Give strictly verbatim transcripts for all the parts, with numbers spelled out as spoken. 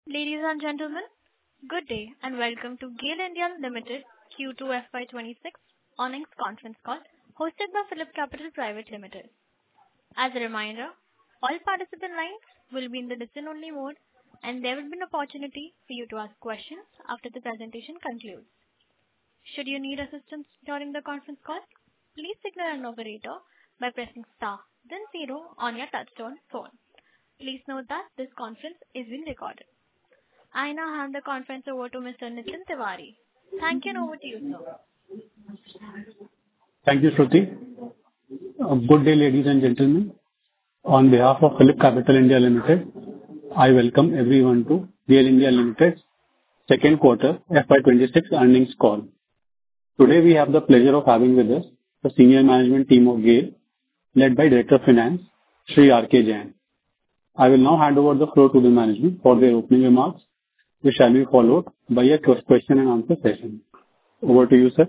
Ladies and gentlemen, good day and welcome to GAIL India Limited Q two F Y twenty-six earnings conference call hosted by PhillipCapital Private Limited. As a reminder, all participant lines will be in the listen-only mode and there will be an opportunity for you to ask questions after the presentation concludes. Should you need assistance during the conference call, please signal an operator by pressing star then zero on your touchtone phone. Please note that this conference is being recorded. I now hand the conference over to Mister Nitin Tiwari. Thank you and over to you, sir. Thank you, Shruti. Uh, Good day, ladies and gentlemen. On behalf of PhillipCapital India Limited, I welcome everyone to GAIL India Limited's second quarter F Y twenty-six earnings call. Today we have the pleasure of having with us the senior management team of GAIL, led by Director of Finance, Shri R K Jain. I will now hand over the floor to the management for their opening remarks, which shall be followed by a question and answer session. Over to you, sir.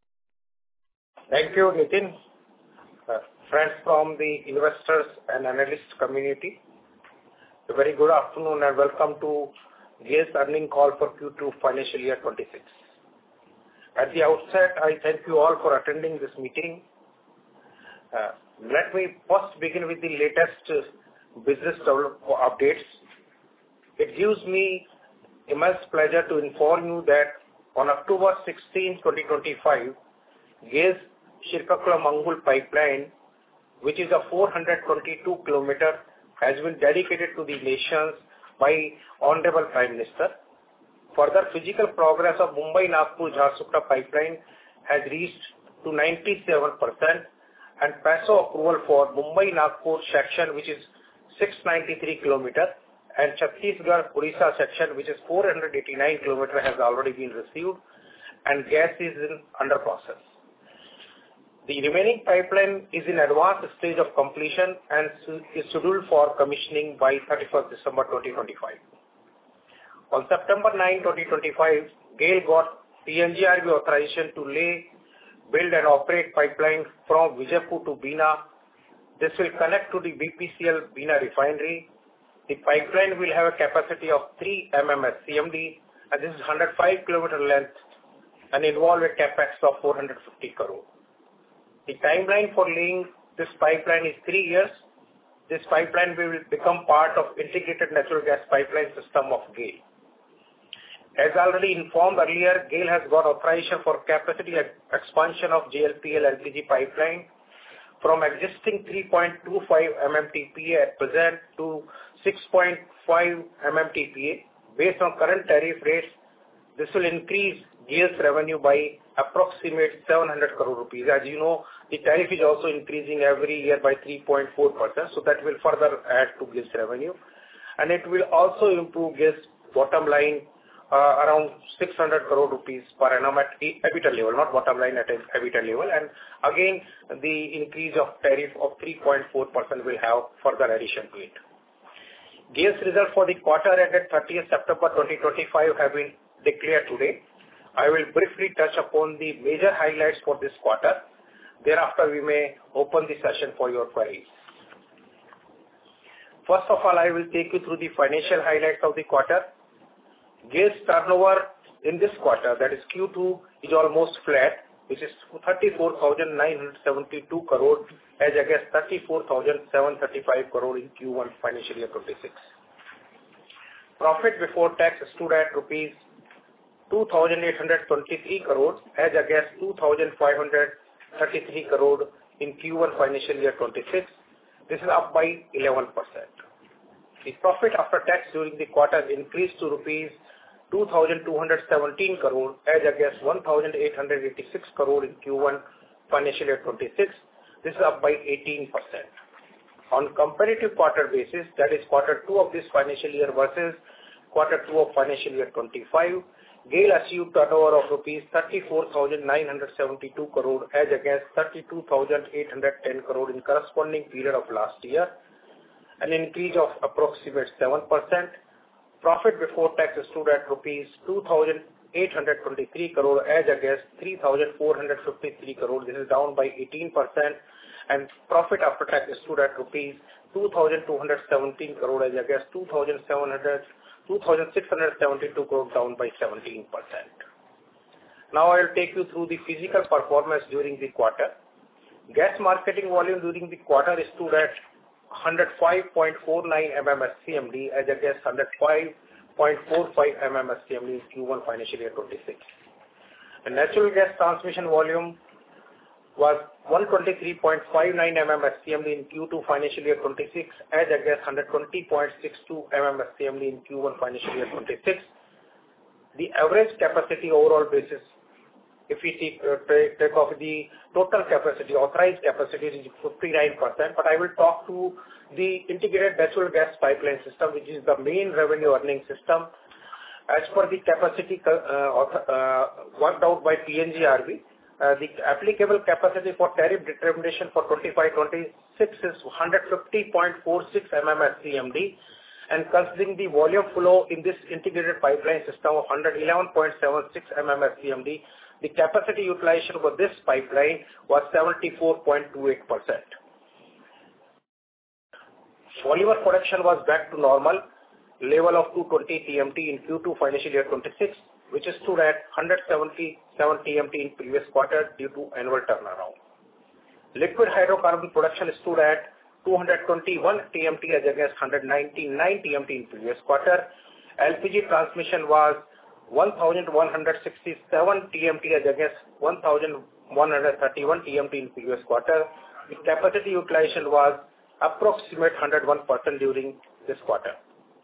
Thank you, Nitin. Uh, friends from the investors and analyst community, a very good afternoon and welcome to GAIL's earnings call for Q two financial year twenty-six. At the outset, I thank you all for attending this meeting. Uh, let me first begin with the latest uh, business updates. It gives me immense pleasure to inform you that on October sixteenth, twenty twenty-five, GAIL's Srikakulam-Angul pipeline, which is a four hundred twenty-two kilometer, has been dedicated to the nations by Honorable Prime Minister. Further, physical progress of Mumbai-Nagpur-Jharsuguda pipeline has reached to ninety-seven percent and PASO approval for Mumbai-Nagpur section, which is six hundred ninety-three kilometer, and Chhattisgarh-Odisha section, which is four hundred eighty-nine kilometer, has already been received and gas is in under process. The remaining pipeline is in advanced stage of completion and is scheduled for commissioning by thirty-first December twenty twenty-five. On September ninth, twenty twenty-five, GAIL got P N G R B authorization to lay, build and operate pipeline from Vijaypur to Bina. This will connect to the B P C L Bina refinery. The pipeline will have a capacity of three millimeters C M D and this is one hundred five kilometer length and involve a capex of four hundred fifty crore. The timeline for laying this pipeline is three years. This pipeline will become part of integrated natural gas pipeline system of GAIL. As already informed earlier, GAIL has got authorization for capacity expansion of J L P L L P G pipeline from existing three point two five million M T P A at present to six point five million M T P A. Based on current tariff rates, this will increase GAIL's revenue by approximate seven hundred crore rupees. As you know, the tariff is also increasing every year by three point four percent, so that will further add to GAIL's revenue. And it will also improve GAIL's bottom line uh, around six hundred crore rupees per annum at EBITDA level, not bottom line at EBITDA level. And again, the increase of tariff of three point four percent will have further addition to it. GAIL's results for the quarter ended thirtieth September twenty twenty-five have been declared today. I will briefly touch upon the major highlights for this quarter. Thereafter, we may open the session for your queries. First of all, I will take you through the financial highlights of the quarter. GAIL's turnover in this quarter, that is Q two, is almost flat, which is thirty-four thousand nine hundred seventy-two crore as against thirty-four thousand seven hundred thirty-five crore in Q one financial year twenty-six. Profit before tax stood at rupees two thousand eight hundred twenty-three crore as against two thousand five hundred thirty-three crore in Q one financial year twenty-six. This is up by eleven percent. The profit after tax during the quarter increased to rupees two thousand two hundred seventeen crore as against one thousand eight hundred eighty-six crore in Q one financial year twenty-six. This is up by eighteen percent. On comparative quarter basis, that is quarter two of this financial year versus quarter two of financial year twenty-five, GAIL achieved turnover of rupees thirty-four thousand nine hundred seventy-two crore as against thirty-two thousand eight hundred ten crore in corresponding period of last year, an increase of approximate seven percent. Profit before tax stood at rupees two thousand eight hundred twenty-three crore as against three thousand four hundred fifty-three crore. This is down by eighteen percent. And profit after tax stood at rupees two thousand two hundred seventeen crore as against two thousand six hundred seventy-two crore, down by seventeen percent. Now I will take you through the physical performance during the quarter. Gas marketing volume during the quarter stood at one hundred five point four nine million S C M D as against one hundred five point four five million S C M D in Q one financial year twenty-six. And natural gas transmission volume was one hundred twenty-three point five nine million S C M D in Q two financial year twenty-six as against one hundred twenty point six two million S C M D in Q one financial year twenty-six. The average capacity overall basis, if we take, uh, take, take off the total capacity, authorized capacity is fifty-nine percent, but I will talk to the integrated natural gas pipeline system, which is the main revenue earning system. As per the capacity uh, uh, worked out by P N G R B, uh, the applicable capacity for tariff determination for twenty-five twenty-six is one hundred fifty point four six million S C M D, and considering the volume flow in this integrated pipeline system of one hundred eleven point seven six million S C M D, the capacity utilization for this pipeline was seventy-four point two eight percent. Polymer production was back to normal level of two hundred twenty T M T in Q two financial year twenty-six, which is stood at one hundred seventy-seven T M T in previous quarter due to annual turnaround. Liquid hydrocarbon production stood at two hundred twenty-one T M T as against one hundred ninety-nine T M T in previous quarter. L P G transmission was one thousand one hundred sixty-seven T M T as against one thousand one hundred thirty-one T M T in previous quarter. The capacity utilization was approximate one hundred one percent during this quarter.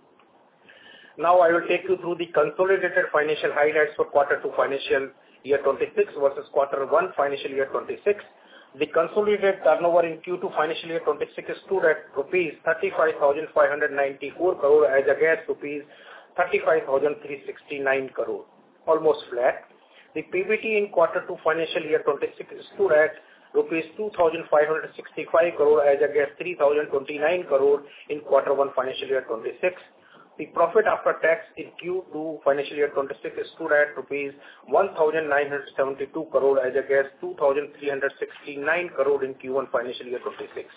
Now I will take you through the consolidated financial highlights for quarter two financial year twenty-six versus quarter one financial year twenty-six. The consolidated turnover in Q two financial year twenty-six stood at rupees thirty-five thousand five hundred ninety-four crore as against rupees thirty-five thousand three hundred sixty-nine crore, almost flat. The P B T in quarter two financial year twenty-six stood at rupees two thousand five hundred sixty-five crore as against three thousand twenty-nine crore in quarter one financial year twenty-six. The profit after tax in Q two financial year twenty-six stood at rupees one thousand nine hundred seventy-two crore as against two thousand three hundred sixty-nine crore in Q one financial year twenty-six.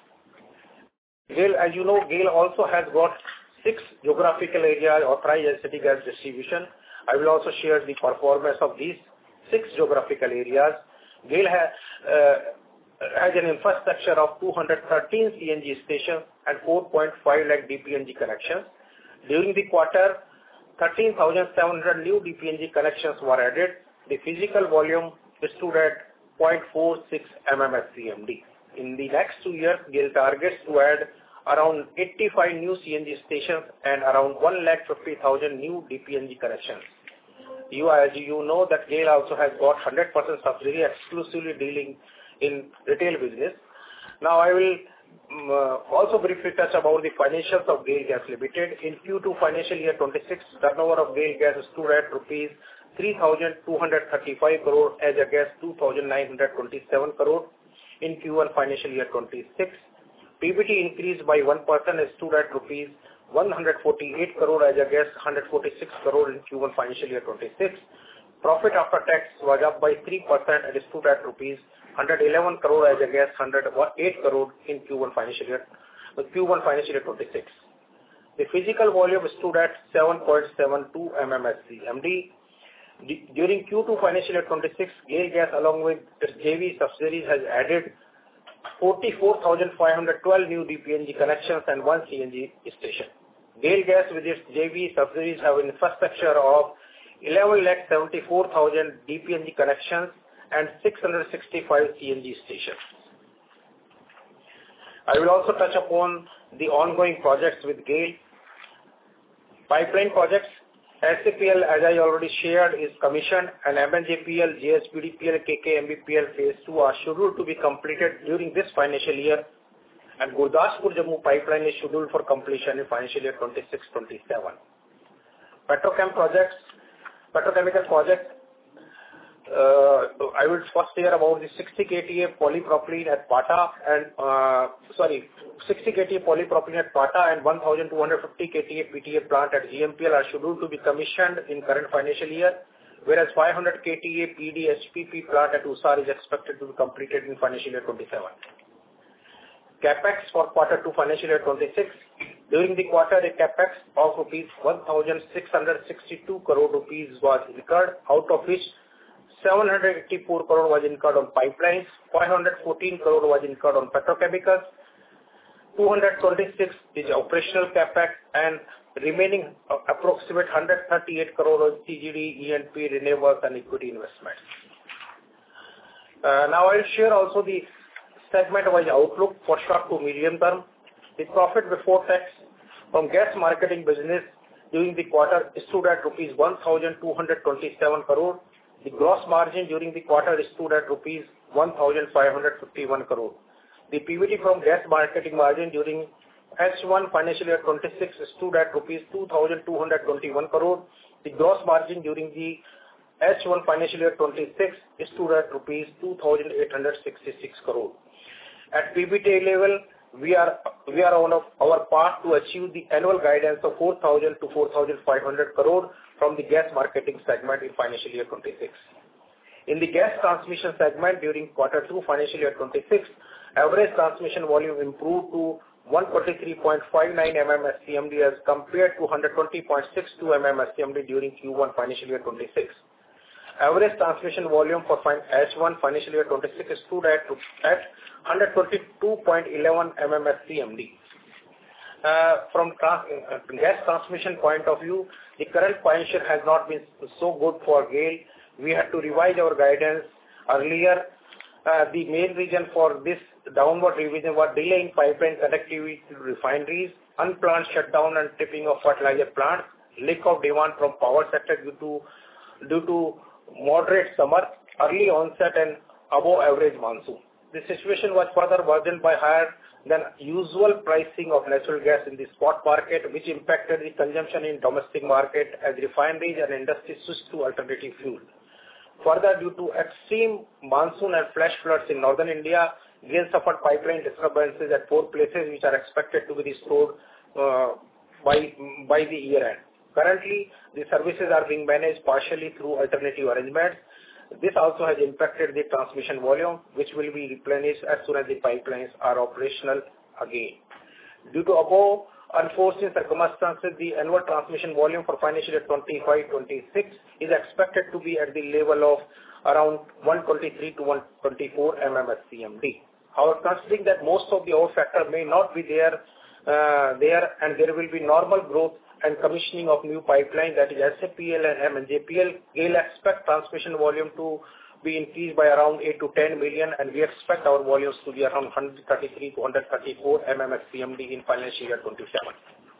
GAIL, as you know, GAIL also has got six geographical areas authorized as city gas distribution. I will also share the performance of these six geographical areas. GAIL has, uh, has an infrastructure of two hundred thirteen C N G stations and four point five lakh D P N G connections. During the quarter, thirteen thousand seven hundred new D P N G connections were added. The physical volume stood at zero point four six million S C M D. In the next two years, GAIL targets to add around eighty-five new C N G stations and around one lakh fifty thousand new D P N G connections. You, as you know, that GAIL also has got one hundred percent subsidiary exclusively dealing in retail business. Now I will um, uh, also briefly touch about the financials of GAIL Gas Limited. In Q two financial year twenty-six, turnover of GAIL Gas stood at rupees three thousand two hundred thirty-five crore as against two thousand nine hundred twenty-seven crore in Q one financial year twenty-six. P B T increased by one percent and stood at rupees one hundred forty-eight crore as against one hundred forty-six crore in Q one financial year twenty-six. Profit after tax was up by three percent and stood at rupees one hundred eleven crore as against one hundred eight crore in Q one financial year, Q one financial year twenty-six. The physical volume stood at seven point seven two million S C M D. During Q two financial year twenty-six, GAIL Gas along with its J V subsidiaries has added forty-four thousand five hundred twelve new D P N G connections and one C N G station. GAIL Gas with its J V subsidiaries have an infrastructure of eleven lakh seventy-four thousand D P N G connections and six hundred sixty-five C N G stations. I will also touch upon the ongoing projects with GAIL. Pipeline projects, S A P L, as I already shared, is commissioned, and M N J P L, J S P D P L, K K M B P L Phase two are scheduled to be completed during this financial year, and Gurdaspur Jammu pipeline is scheduled for completion in financial year twenty-six twenty-seven. Petrochem projects, petrochemical projects, uh, I will first hear about the sixty K T A polypropylene at Pata and, uh, sorry, sixty K T A polypropylene at Pata and one thousand two hundred fifty K T A P T A plant at G M P L are scheduled to be commissioned in current financial year, whereas five hundred K T A P D H P P plant at Usar is expected to be completed in financial year twenty-seven. CapEx for quarter two financial year twenty-six. During the quarter, a CapEx of rupees one thousand six hundred sixty-two crore rupees was incurred, out of which seven hundred eighty-four crore was incurred on pipelines, five hundred fourteen crore was incurred on petrochemicals, two hundred twenty-six is operational CapEx, and remaining uh, approximate one hundred thirty-eight crore on C G D, E and P, renewables and equity investments. Uh, now I'll share also the segment-wise outlook for short to medium term. The profit before tax from gas marketing business during the quarter stood at rupees one thousand two hundred twenty-seven crore. The gross margin during the quarter stood at rupees one thousand five hundred fifty-one crore. The P B T from gas marketing margin during H one financial year twenty-six stood at rupees two thousand two hundred twenty-one crore. The gross margin during the H one financial year twenty-six stood at rupees two thousand eight hundred sixty-six crore. At P B T level, we are we are on our path to achieve the annual guidance of four thousand to four thousand five hundred crore from the gas marketing segment in financial year twenty-six. In the gas transmission segment during quarter two financial year twenty-six, average transmission volume improved to one hundred twenty-three point five nine millimeters per second as compared to one hundred twenty point six two millimeters per second during Q one financial year twenty-six. Average transmission volume for H one financial year twenty-six stood at, at one hundred twenty-two point one one millimeters per second. Uh, from trans uh, gas transmission point of view, the current financial has not been so good for GAIL. We had to revise our guidance earlier. Uh, the main reason for this downward revision was delay in pipeline connectivity to refineries, unplanned shutdown and tripping of fertilizer plants, lack of demand from power sector due to due to moderate summer, early onset and above average monsoon. The situation was further worsened by higher than usual pricing of natural gas in the spot market, which impacted the consumption in domestic market as refineries and industries switched to alternative fuel. Further, due to extreme monsoon and flash floods in northern India, GAIL suffered pipeline disturbances at four places which are expected to be restored uh, by, by the year end. Currently, the services are being managed partially through alternative arrangements. This also has impacted the transmission volume, which will be replenished as soon as the pipelines are operational again. Due to above unforeseen circumstances, the annual transmission volume for financial year twenty-five twenty-six is expected to be at the level of around one hundred twenty-three to one hundred twenty-four millimeters per second. However, considering that most of the over factor may not be there, uh, there and there will be normal growth and commissioning of new pipeline, that is S A P L and M N J P L, GAIL expect transmission volume to be increased by around eight to ten million, and we expect our volumes to be around one hundred thirty-three to one hundred thirty-four millimeters per second in financial year twenty-seven.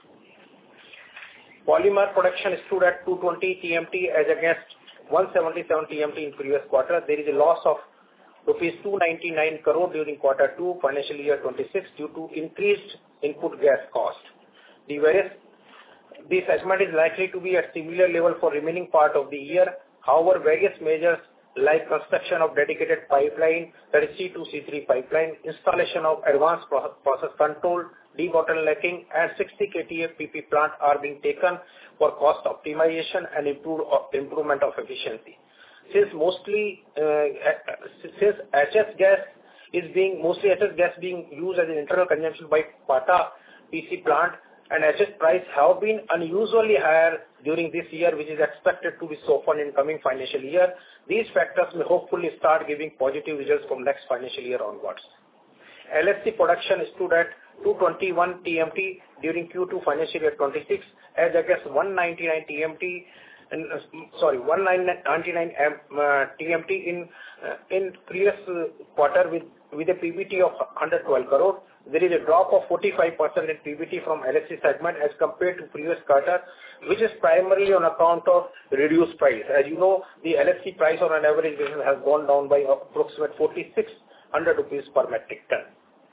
Polymer production stood at two hundred twenty T M T as against one hundred seventy-seven T M T in previous quarter. There is a loss of rupees two hundred ninety-nine crore during quarter two financial year twenty-six due to increased input gas cost. The various This segment is likely to be at similar level for remaining part of the year. However, various measures like construction of dedicated pipeline, that is C two C three pipeline, installation of advanced process control, debottlenecking, and sixty K T A P P plant are being taken for cost optimization and improve, improvement of efficiency. Since mostly uh, since H S gas is being mostly H S gas being used as an internal consumption by Pata P C plant, and H S price have been unusually higher during this year, which is expected to be softened in coming financial year. These factors may hopefully start giving positive results from next financial year onwards. L H C production stood at two hundred twenty-one T M T during Q two financial year twenty-six as against one hundred ninety-nine T M T, and, uh, sorry, one hundred ninety-nine uh, T M T in uh, in previous uh, quarter with with a P B T of one hundred twelve crore. There is a drop of forty-five percent in P B T from L H C segment as compared to previous quarter, which is primarily on account of reduced price. As you know, the L H C price on an average basis has gone down by approximately forty-six hundred rupees per metric ton.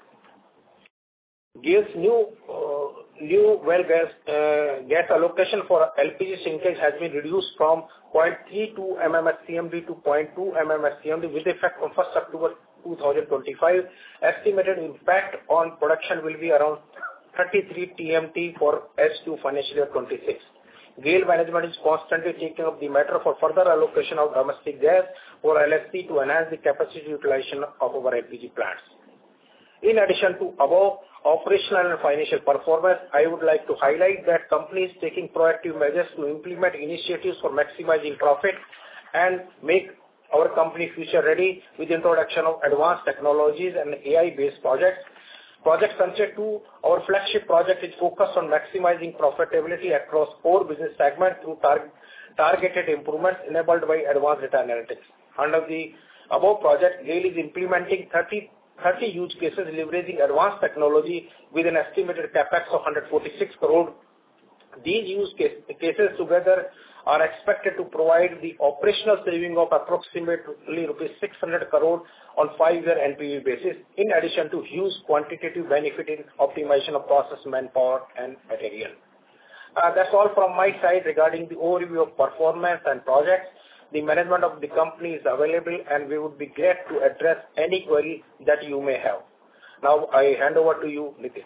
GAIL's new uh, new well gas uh, gas allocation for L P G shrinkage has been reduced from zero point three two millimeters per second to zero point two millimeters per second with effect on first October two thousand twenty-five. Estimated impact on production will be around thirty-three T M T for H two financial year twenty-six. GAIL management is constantly taking up the matter for further allocation of domestic gas for L H C to enhance the capacity utilization of our L P G plants. In addition to above operational and financial performance, I would like to highlight that company is taking proactive measures to implement initiatives for maximizing profit and make our company future ready with introduction of advanced technologies and A I-based projects. Project Sanchay two, our flagship project, is focused on maximizing profitability across core business segments through tar- targeted improvements enabled by advanced data analytics. Under the above project, GAIL is implementing thirty, thirty use cases leveraging advanced technology with an estimated capex of one hundred forty-six crore. These use case, cases together are expected to provide the operational saving of approximately rupees six hundred crore on five-year N P V basis, in addition to huge quantitative benefit in optimization of process, manpower, and material. Uh, that's all from my side regarding the overview of performance and projects. The management of the company is available, and we would be glad to address any query that you may have. Now, I hand over to you, Nitin.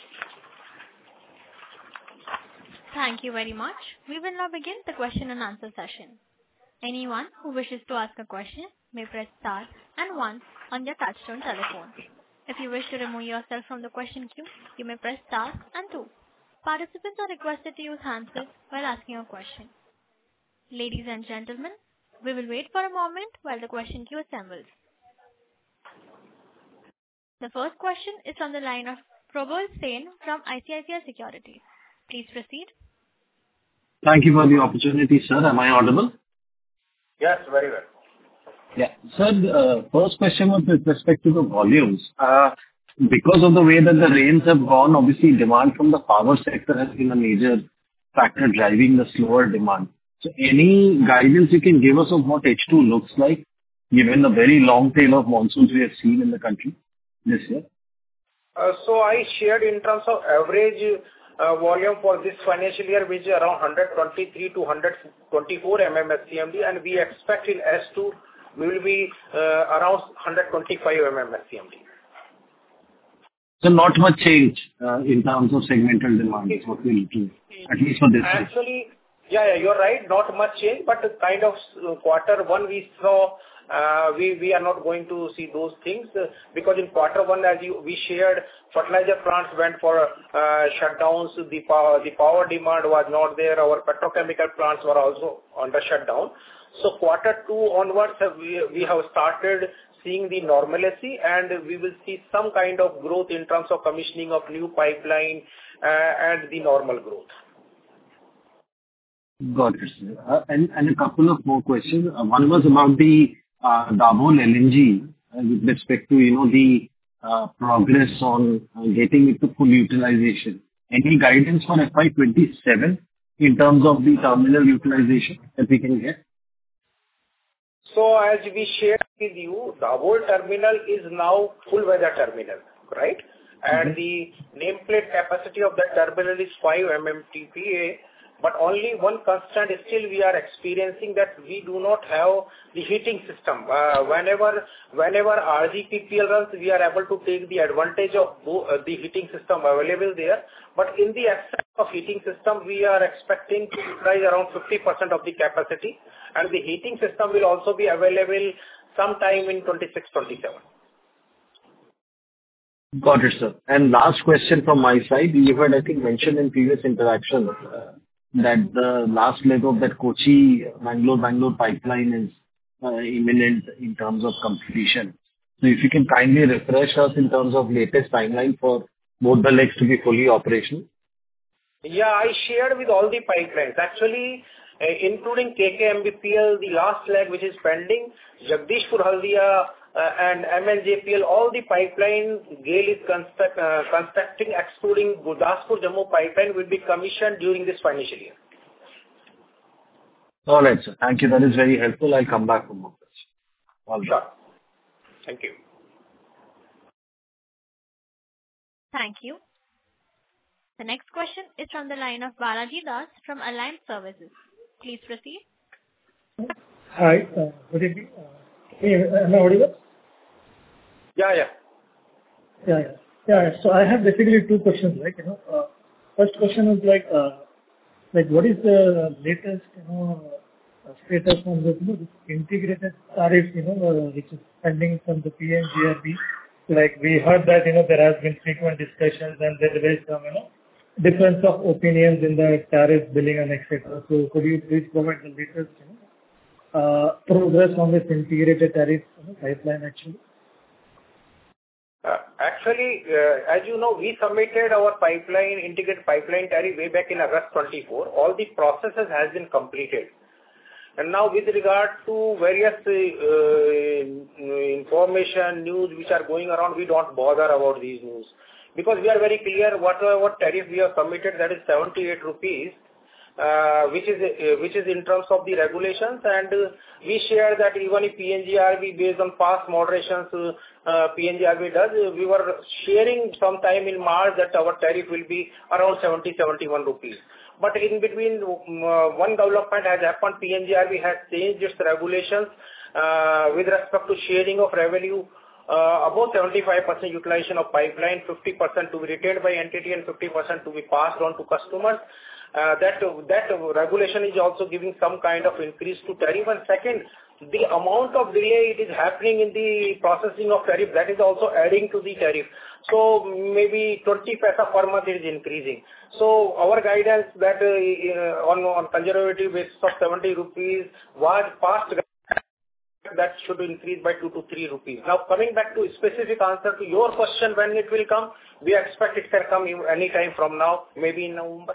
Thank you very much. We will now begin the question and answer session. Anyone who wishes to ask a question may press star and one on their touchtone telephone. If you wish to remove yourself from the question queue, you may press star and two. Participants are requested to use handsets while asking a question. Ladies and gentlemen, we will wait for a moment while the question queue assembles. The first question is on the line of Probal Sen from I C I C I Securities. Please proceed. Thank you for the opportunity, sir. Am I audible? Yes, very well. Yeah. Sir, uh, first question was with respect to the volumes. Uh, Because of the way that the rains have gone, obviously demand from the power sector has been a major factor driving the slower demand. So any guidance you can give us of what H two looks like, given the very long tail of monsoons we have seen in the country this year? Uh, so I shared in terms of average uh, volume for this financial year, which is around one hundred twenty-three to one hundred twenty-four million S C M D, and we expect in S two we will be uh, around one hundred twenty-five million S C M D. So not much change uh, in terms of segmental demand is what we're looking at, at least for this year. Actually, yeah, yeah, you're right. Not much change, but kind of uh, quarter one we saw, uh, we we are not going to see those things uh, because in quarter one, as you we shared, fertilizer plants went for uh, shutdowns. The power the power demand was not there. Our petrochemical plants were also under shutdown. So quarter two onwards, uh, we we have started seeing the normalcy, and we will see some kind of growth in terms of commissioning of new pipeline uh, and the normal growth. Got it, sir. Uh, and, and a couple of more questions. Uh, one was about the uh, Dabhol L N G uh, with respect to, you know, the uh, progress on uh, getting it to full utilization. Any guidance for F Y twenty-seven in terms of the terminal utilization that we can get? So as we shared with you, the whole terminal is now full weather terminal, right? And mm-hmm. the nameplate capacity of that terminal is five million T P A, but only one constant still we are experiencing that we do not have the heating system. Uh, whenever whenever R G P P L runs, we are able to take the advantage of uh, the heating system available there. But in the absence of heating system, we are expecting to utilize around fifty percent of the capacity, and the heating system will also be available sometime in twenty-six twenty-seven. Got it, sir. And last question from my side. You had, I think, mentioned in previous interactions uh, that the last leg of that Kochi Bangalore Bangalore pipeline is uh, imminent in terms of completion. So if you can kindly refresh us in terms of latest timeline for both the legs to be fully operational. Yeah, I shared with all the pipelines. Actually, uh, including K K M B P L, the last leg which is pending, Jagdishpur Haldia uh, and M N J P L, all the pipeline GAIL is construct, uh, constructing, excluding Gurdaspur Jammu pipeline, will be commissioned during this financial year. All right, sir. Thank you. That is very helpful. I'll come back for more questions. All right. Sure. Thank you. Thank you. The next question is from the line of Balaji Das from Alliance Services. Please proceed. Hi, uh, good evening. Uh, am I audible? Yeah, yeah. Yeah, yeah. Yeah, so I have basically two questions, like, you know, uh, first question is like, uh, like what is the latest, you know, uh, status on the, you know, this integrated tariff, you know, uh, which is pending from the P N G R B like we heard that, you know, there has been frequent discussions and there is some, you know, difference of opinions in the tariff billing and et cetera. So could you please provide the latest, you know, uh, progress on this integrated tariff, you know, pipeline actually? Uh, Actually, uh, as you know, we submitted our pipeline, integrated pipeline tariff way back in August twenty-four. All the processes has been completed. And now with regard to various uh, information, news which are going around, we don't bother about these news. Because we are very clear whatever tariff we have submitted, that is seventy-eight rupees, uh, which is uh, which is in terms of the regulations. And uh, we share that even if P N G R B, based on past moderations, uh, uh, P N G R B does, uh, we were sharing sometime in March that our tariff will be around seventy, seventy-one rupees. But in between, uh, one development has happened. P N G R B has changed its regulations uh, with respect to sharing of revenue. Uh, about seventy-five percent utilization of pipeline, fifty percent to be retained by entity and fifty percent to be passed on to customers. Uh, that that regulation is also giving some kind of increase to tariff. And second, the amount of delay it is happening in the processing of tariff, that is also adding to the tariff. So maybe twenty paisa per month is increasing. So our guidance that uh, on, on conservative basis of seventy rupees was past, that should increase by two to three rupees. Now coming back to specific answer to your question, when it will come, we expect it can come any time from now, maybe in November.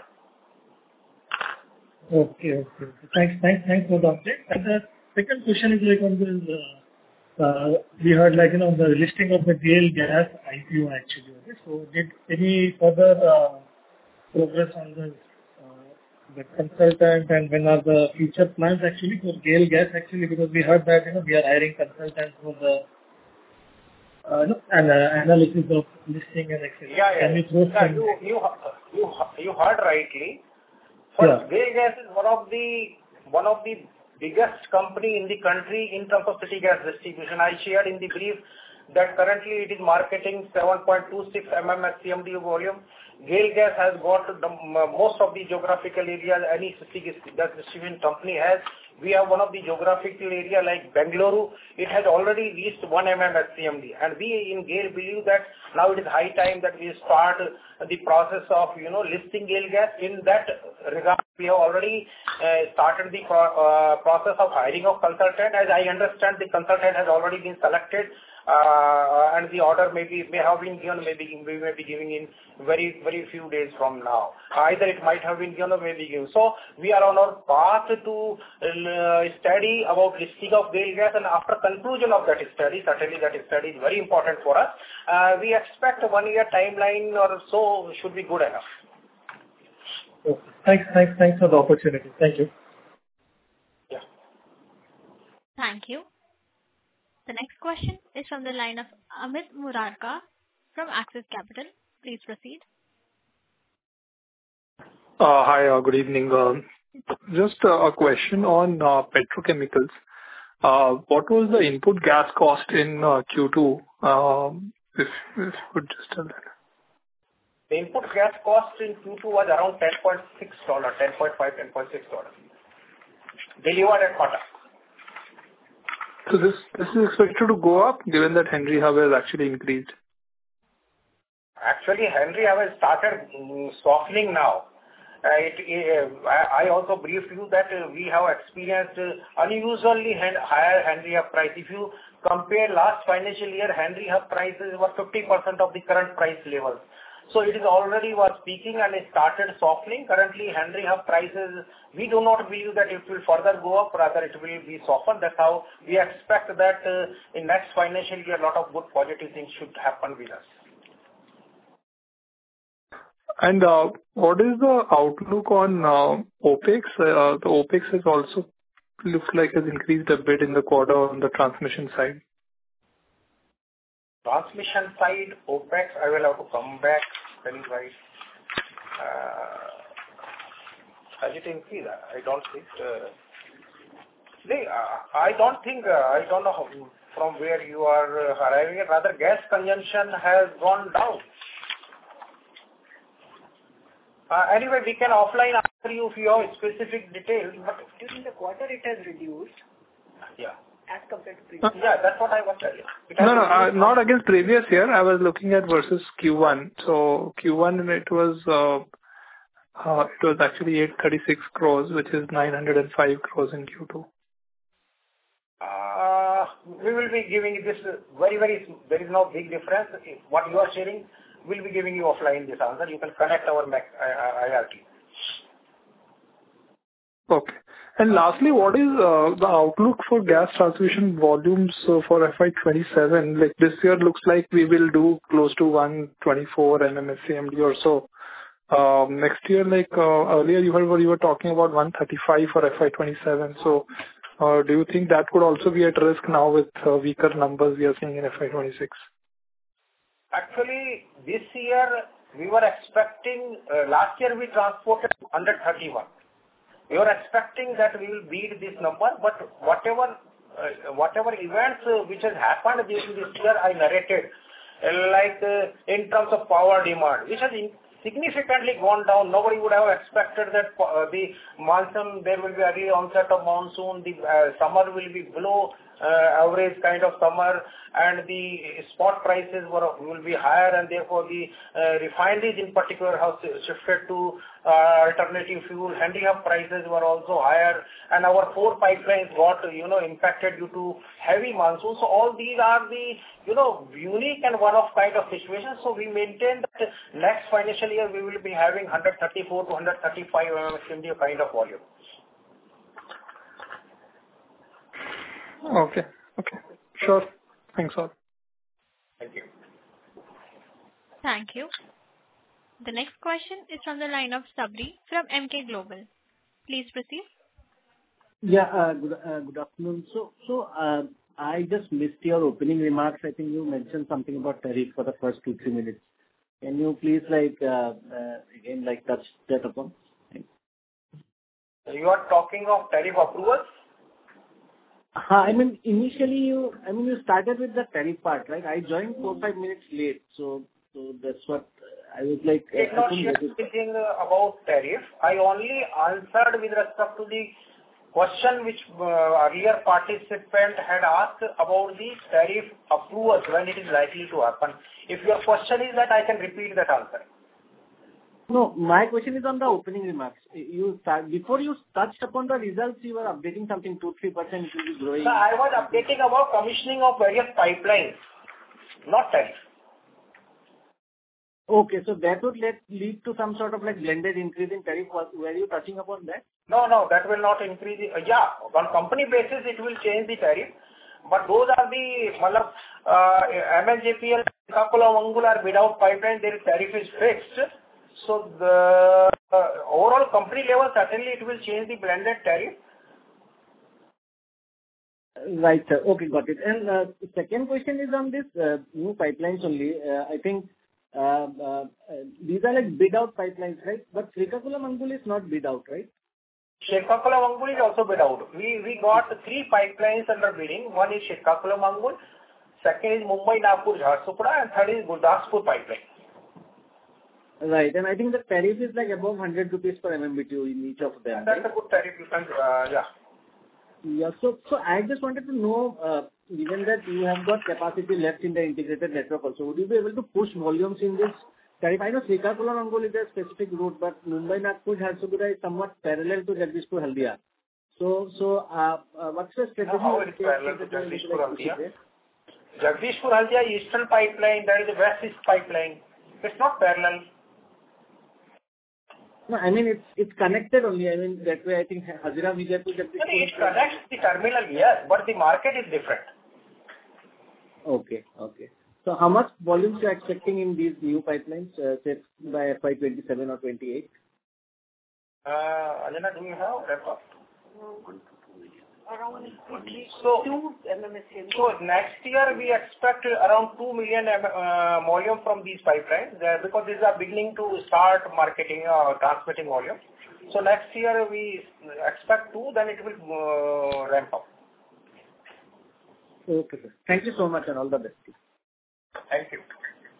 Okay, okay. Thanks, thanks, thanks for the update. And the second question is like on the, uh, uh, we heard like, you know, the listing of the GAIL Gas I P O actually. Okay? So did any further uh, progress on the, uh, the consultant, and when are the future plans actually for GAIL Gas actually? Because we heard that, you know, we are hiring consultants for the uh, no, and, uh, analysis of listing and et cetera. Yeah, yeah. Can you throw yeah some... you, you, you, you heard rightly. First, Yeah. GAIL Gas is one of the one of the biggest company in the country in terms of city gas distribution. I shared in the brief that currently it is marketing seven point two six million S C M D volume. GAIL Gas has got the, most of the geographical areas any city gas distribution company has. We have one of the geographical area like Bengaluru. It has already reached one million S C M D. And we in GAIL believe that now it is high time that we start the process of, you know, listing GAIL Gas. In that regard, we have already uh, started the pro uh, process of hiring of consultant. As I understand, the consultant has already been selected. Uh, and the order may be may have been given, maybe we may be giving in very very few days from now. Either it might have been given or may be given. So we are on our path to uh, study about listing of GAIL Gas, and after conclusion of that study, certainly that study is very important for us. Uh, we expect a one year timeline or so should be good enough. Okay. Thanks, thanks, thanks for the opportunity. Thank you. Yeah. Thank you. The next question is from the line of Amit Murarka from Axis Capital. Please proceed. Uh, Hi, uh, good evening. Um, Just uh, a question on uh, petrochemicals. Uh, What was the input gas cost in uh, Q two? Um, If if you could just tell that. The input gas cost in Q two was around ten point six dollars, ten point five, ten point six dollars. Delivered at Pata. So this this is expected to go up given that Henry Hub has actually increased. Actually, Henry Hub has started mm, softening now. Uh, it, uh, I I also briefed you that uh, we have experienced uh, unusually hen- higher Henry Hub price. If you compare last financial year, Henry Hub prices were fifty percent of the current price levels. So it is already was peaking and it started softening. Currently, Henry Hub prices, we do not believe that it will further go up, rather it will be softened. That's how we expect that uh, in next financial year, a lot of good positive things should happen with us. And uh, what is the outlook on uh, OPEX? Uh, the OPEX has also looks like has increased a bit in the quarter on the transmission side. Transmission side, OPEX, I will have to come back, tell you right. Uh, has it increased? I don't think. Uh, they, uh, I don't think, uh, I don't know how, from where you are uh, arriving at. Rather, gas consumption has gone down. Uh, anyway, we can offline answer you if you have specific details, but during the quarter it has reduced. Yeah. as compared to previous. Yeah, that's what I was telling. It has No, no, uh, increased not from- against previous year. I was looking at versus Q one. So Q one, it was uh, uh, it was actually eight hundred thirty-six crores, which is nine hundred five crores in Q two. Uh, we will be giving this uh, very, very, there is no big difference. If what you are sharing, we'll be giving you offline this answer. You can connect our Mac, uh, I R T. Okay. And lastly, what is uh, the outlook for gas transmission volumes uh, for F Y twenty-seven? Like this year looks like we will do close to one twenty-four M M S C M D or so. Um, next year, like uh, earlier you were you were talking about one thirty-five for F Y twenty-seven. So uh, do you think that could also be at risk now with uh, weaker numbers we are seeing in F Y twenty-six? Actually, this year we were expecting, uh, last year we transported one thirty-one. We were expecting that we will beat this number, but whatever uh, whatever events uh, which has happened during this year, I narrated, uh, like uh, in terms of power demand, which has in significantly gone down. Nobody would have expected that uh, the monsoon, there will be early onset of monsoon, the uh, summer will be below uh, average kind of summer, and the spot prices were, will be higher, and therefore the uh, refineries in particular have shifted to uh, alternative fuel. Handicap prices were also higher, and our four pipelines got, you know, impacted due to heavy monsoon. So all these are the, you know, unique and one-off kind of situations. So we maintain that next financial year we will be having one thirty-four to one thirty-five M M S C M D kind of volume. Okay. Okay. Sure. Thanks all. Thank you. Thank you. The next question is from the line of Sabri from M K Global. Please proceed. Yeah, uh, good uh, good afternoon. So, so uh, I just missed your opening remarks. I think you mentioned something about tariff for the first two, three minutes. Can you please, like, uh, uh, again, like, touch that upon? Thanks. You are talking of tariff approvals? Uh, I mean, initially, you, I mean, you started with the tariff part, right? I joined four, five minutes late, so, so that's what uh, I was like. I did uh, not I share couldn't get it. anything uh, about tariff. I only answered with respect to the question which uh, earlier participant had asked about the tariff approvals, when it is likely to happen. If your question is that, I can repeat that answer. No, my question is on the opening remarks. You start, before you touched upon the results, you were updating something two to three percent it will be growing. So I was updating about commissioning of various pipelines, not tariff. Okay, so that would let, lead to some sort of like blended increase in tariff. Was- Were you touching upon that? No, no, that will not increase. The, uh, yeah, on company basis, it will change the tariff. But those are the, malab, uh, M N J P L, Srikakulam are without pipeline, their tariff is fixed. So the uh, overall company level, certainly it will change the blended tariff. Right, sir. Okay, got it. And uh, the second question is on this uh, new pipelines only. Uh, I think uh, uh, uh, these are like bid out pipelines, right? But Srikakulam Angul is not bid out, right? Srikakulam Angul is also bid out. We, we got three pipelines under bidding. One is Srikakulam Angul, second is Mumbai Nagpur Jharsuguda, and third is Gurdaspur pipeline. Right, and I think the tariff is like above one hundred rupees per M M B T U in each of them. That's right? a good tariff. You can, uh, yeah. Yeah. So, so I just wanted to know, uh, given that you have got capacity left in the integrated network also, would you be able to push volumes in this tariff? I know Srikakulam Angul is a specific route, but Mumbai Nagpur Jharsuguda is somewhat parallel to Jagdishpur Haldia. So, so uh, uh, what's the strategy? How it is parallel to Jagdishpur Haldia? Jagdishpur Haldia Eastern pipeline, that is the West East pipeline. It's not parallel. No, I mean, it's it's connected only. I mean, that way I think Hazira Vijaypur Jagdishpur. It connects the terminal, yes, but the market is different. Okay, okay. So how much volumes you are expecting in these new pipelines, uh, say by F Y twenty-seven or twenty-eight? Uh, Anjana, do you have record? Around So, two M M S C M D. so next year we expect around two million uh, volume from these pipelines uh, because these are beginning to start marketing or uh, transmitting volume. So next year we expect two, then it will uh, ramp up. Okay, sir. Thank you so much and all the best. Thank you.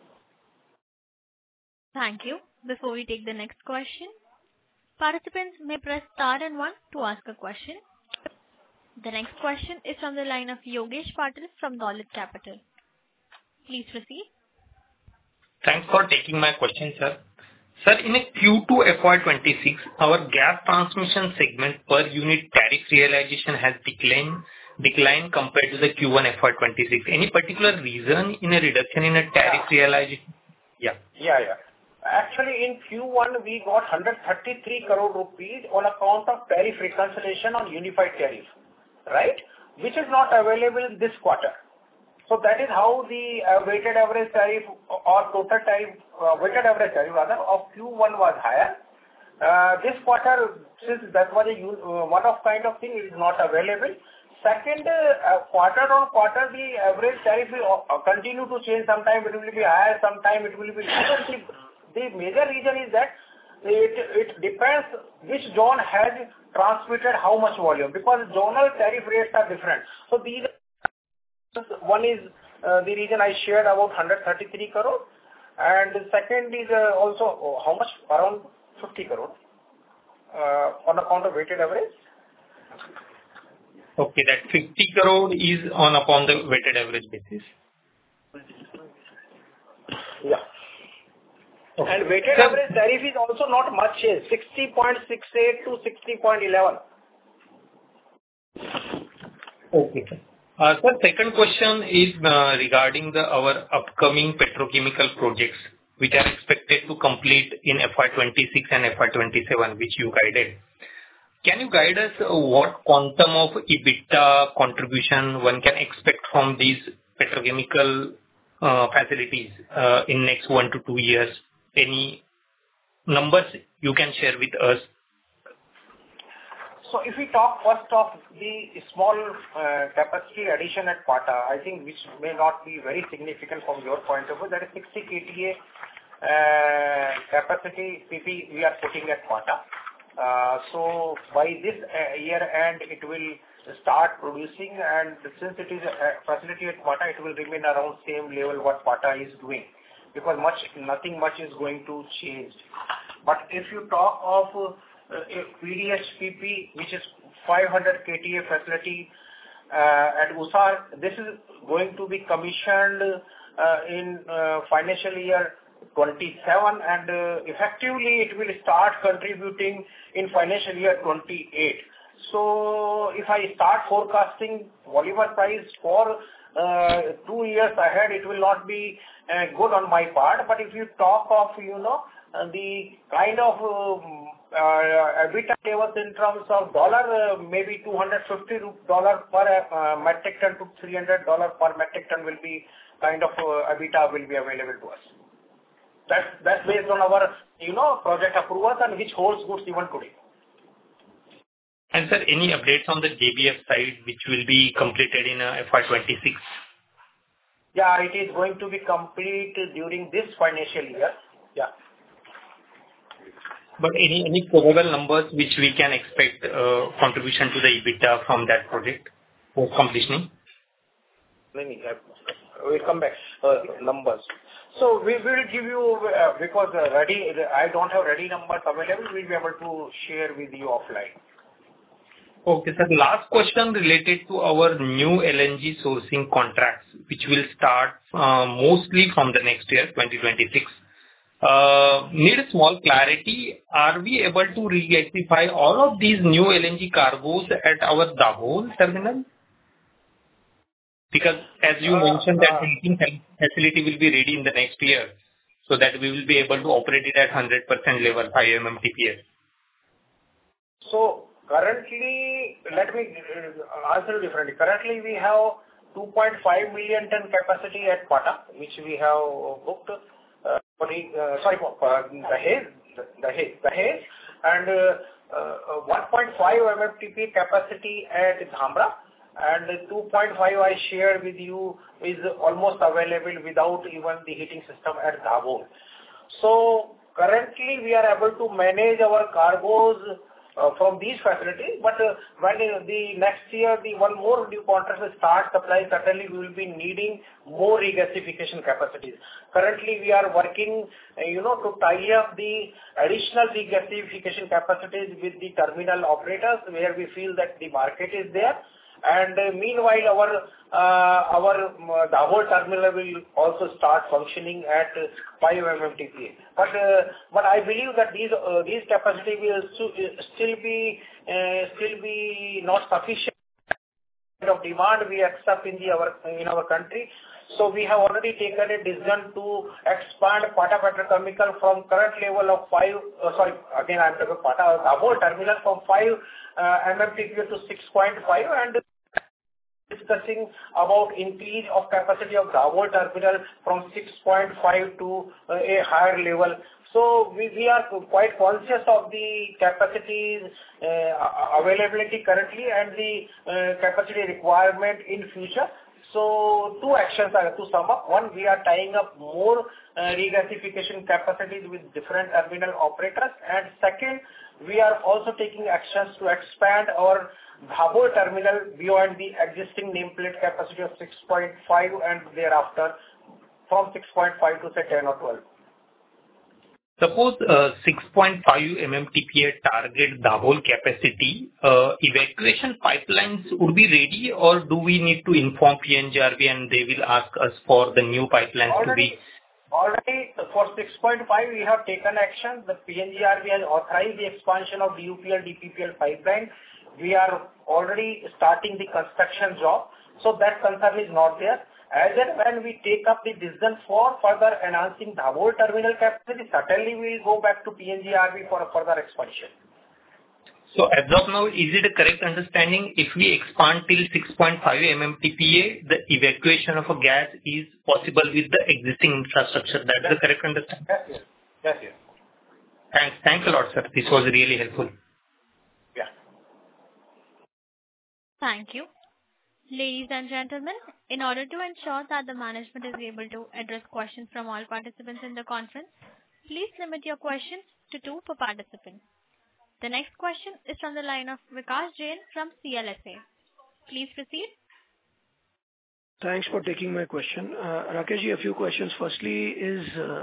Thank you. Before we take the next question, participants may press star and one to ask a question. The next question is from the line of Yogesh Patil from Dolat Capital. Please proceed. Thanks for taking my question, sir. Sir, in a Q two F Y twenty-six, our gas transmission segment per unit tariff realization has declined declined compared to the Q one F Y twenty-six. Any particular reason in a reduction in a tariff Yeah. realization? Yeah. Yeah, yeah. Actually, in Q one, we got one hundred thirty-three crore rupees on account of tariff reconciliation on unified tariff, right? Which is not available this quarter. So that is how the uh, weighted average tariff or total tariff, uh, weighted average tariff rather, of Q one was higher. Uh, this quarter, since that was a uh, one-off kind of thing, it is not available. Second, uh, quarter on quarter, the average tariff will uh, continue to change. Sometime it will be higher, sometime it will be lower. The major reason is that it, it depends which zone has transmitted how much volume, because zonal tariff rates are different. So these one is uh, the reason I shared about one hundred thirty-three crore, and the second is uh, also oh, how much, around fifty crore uh, on account of weighted average. Okay, that fifty crore is on upon the weighted average basis. Yeah. Okay. And weighted sir, average tariff is also not much change, sixty point six eight to sixty point one one. Okay, sir. Uh, sir, second question is uh, regarding the our upcoming petrochemical projects, which are expected to complete in F Y twenty-six and F Y twenty-seven, which you guided. Can you guide us uh, what quantum of EBITDA contribution one can expect from these petrochemical uh, facilities uh, in next one to two years? Any numbers you can share with us? So if we talk first of the small uh, capacity addition at Pata, I think which may not be very significant from your point of view, that is sixty K T A uh, capacity P P we are putting at Pata. Uh, so by this uh, year end, it will start producing, and since it is a facility at Pata, it will remain around same level what Pata is doing, because much nothing much is going to change. But if you talk of uh, P D H P P, which is five hundred K T A facility uh, at Usar, this is going to be commissioned uh, in uh, financial year twenty-seven, and uh, effectively it will start contributing in financial year twenty-eight. So if I start forecasting polymer price for uh, two years ahead, it will not be uh, good on my part. But if you talk of, you know, uh, the kind of um, uh, EBITDA levels in terms of dollar, uh, maybe two hundred fifty dollars per uh, metric ton to three hundred dollars per metric ton will be kind of uh, EBITDA will be available to us. That's, that's based on our, you know, project approvals, and which holds good even today. And sir, any updates on the J B F side which will be completed in uh, F Y twenty-six? Yeah, it is going to be complete during this financial year. Yeah. But any any probable numbers which we can expect uh, contribution to the EBITDA from that project post completion? We'll come back. Uh, numbers. So we will give you, uh, because uh, ready, I don't have ready numbers available, we'll be able to share with you offline. Okay, sir. Last question related to our new L N G sourcing contracts, which will start uh, mostly from the next year, twenty twenty-six. Uh, need a small clarity. Are we able to re-gasify all of these new L N G cargoes at our Dabhol terminal? Because as you uh, mentioned, that heating uh, facility will be ready in the next year, so that we will be able to operate it at one hundred percent level, five M M T P S. So currently, let me answer differently. Currently, we have two point five million ton capacity at Pata, which we have booked. Uh, for the, uh, sorry, uh, the haze, the haze, the haze, and uh, uh, one point five M M T P capacity at Dhamra. And two point five I shared with you is almost available without even the heating system at Dabhol. So currently we are able to manage our cargoes uh, from these facilities, but uh, when uh, the next year the one more new contract will start supplying, certainly we will be needing more regasification capacities. Currently we are working, uh, you know, to tie up the additional regasification capacities with the terminal operators where we feel that the market is there. And uh, meanwhile, our uh, our uh, Dabhol terminal will also start functioning at uh, five M M T P A. But uh, but I believe that these uh, these capacity will su- still be uh, still be not sufficient of demand we accept in the our in our country. So we have already taken a decision to expand Pata Petrochemical from current level of five. Uh, sorry, again I'm talking Pata Dabhol terminal from five uh, M M T P A to six point five, and discussing about increase of capacity of Dabhol terminal from six point five to uh, a higher level. So we, we are quite conscious of the capacity uh, availability currently and the uh, capacity requirement in future. So two actions are to sum up. One, we are tying up more uh, regasification capacities with different terminal operators. And second, we are also taking actions to expand our Dabhol terminal beyond the existing nameplate capacity of six point five and thereafter from six point five to say ten or twelve. Suppose uh, six point five M M T P A target Dabhol capacity, uh, evacuation pipelines would be ready, or do we need to inform P N G R B and they will ask us for the new pipelines already, to be? Already for six point five we have taken action. The P N G R B has authorized the expansion of D U P L, D P P L pipeline. We are already starting the construction job. So that concern is not there. As and when we take up the decision for further enhancing Dabhol terminal capacity, certainly we will go back to P N G R B for a further expansion. So as of now, is it a correct understanding if we expand till six point five M M T P A, the evacuation of a gas is possible with the existing infrastructure? That's yes. the correct understanding? Yes, yes. Yes, yes. Thanks. Thanks a lot, sir. This was really helpful. Yeah. Thank you. Ladies and gentlemen, in order to ensure that the management is able to address questions from all participants in the conference, please limit your questions to two per participant. The next question is from the line of Vikas Jain from C L S A. Please proceed. Thanks for taking my question. Uh, Rakesh ji, a few questions. Firstly is uh,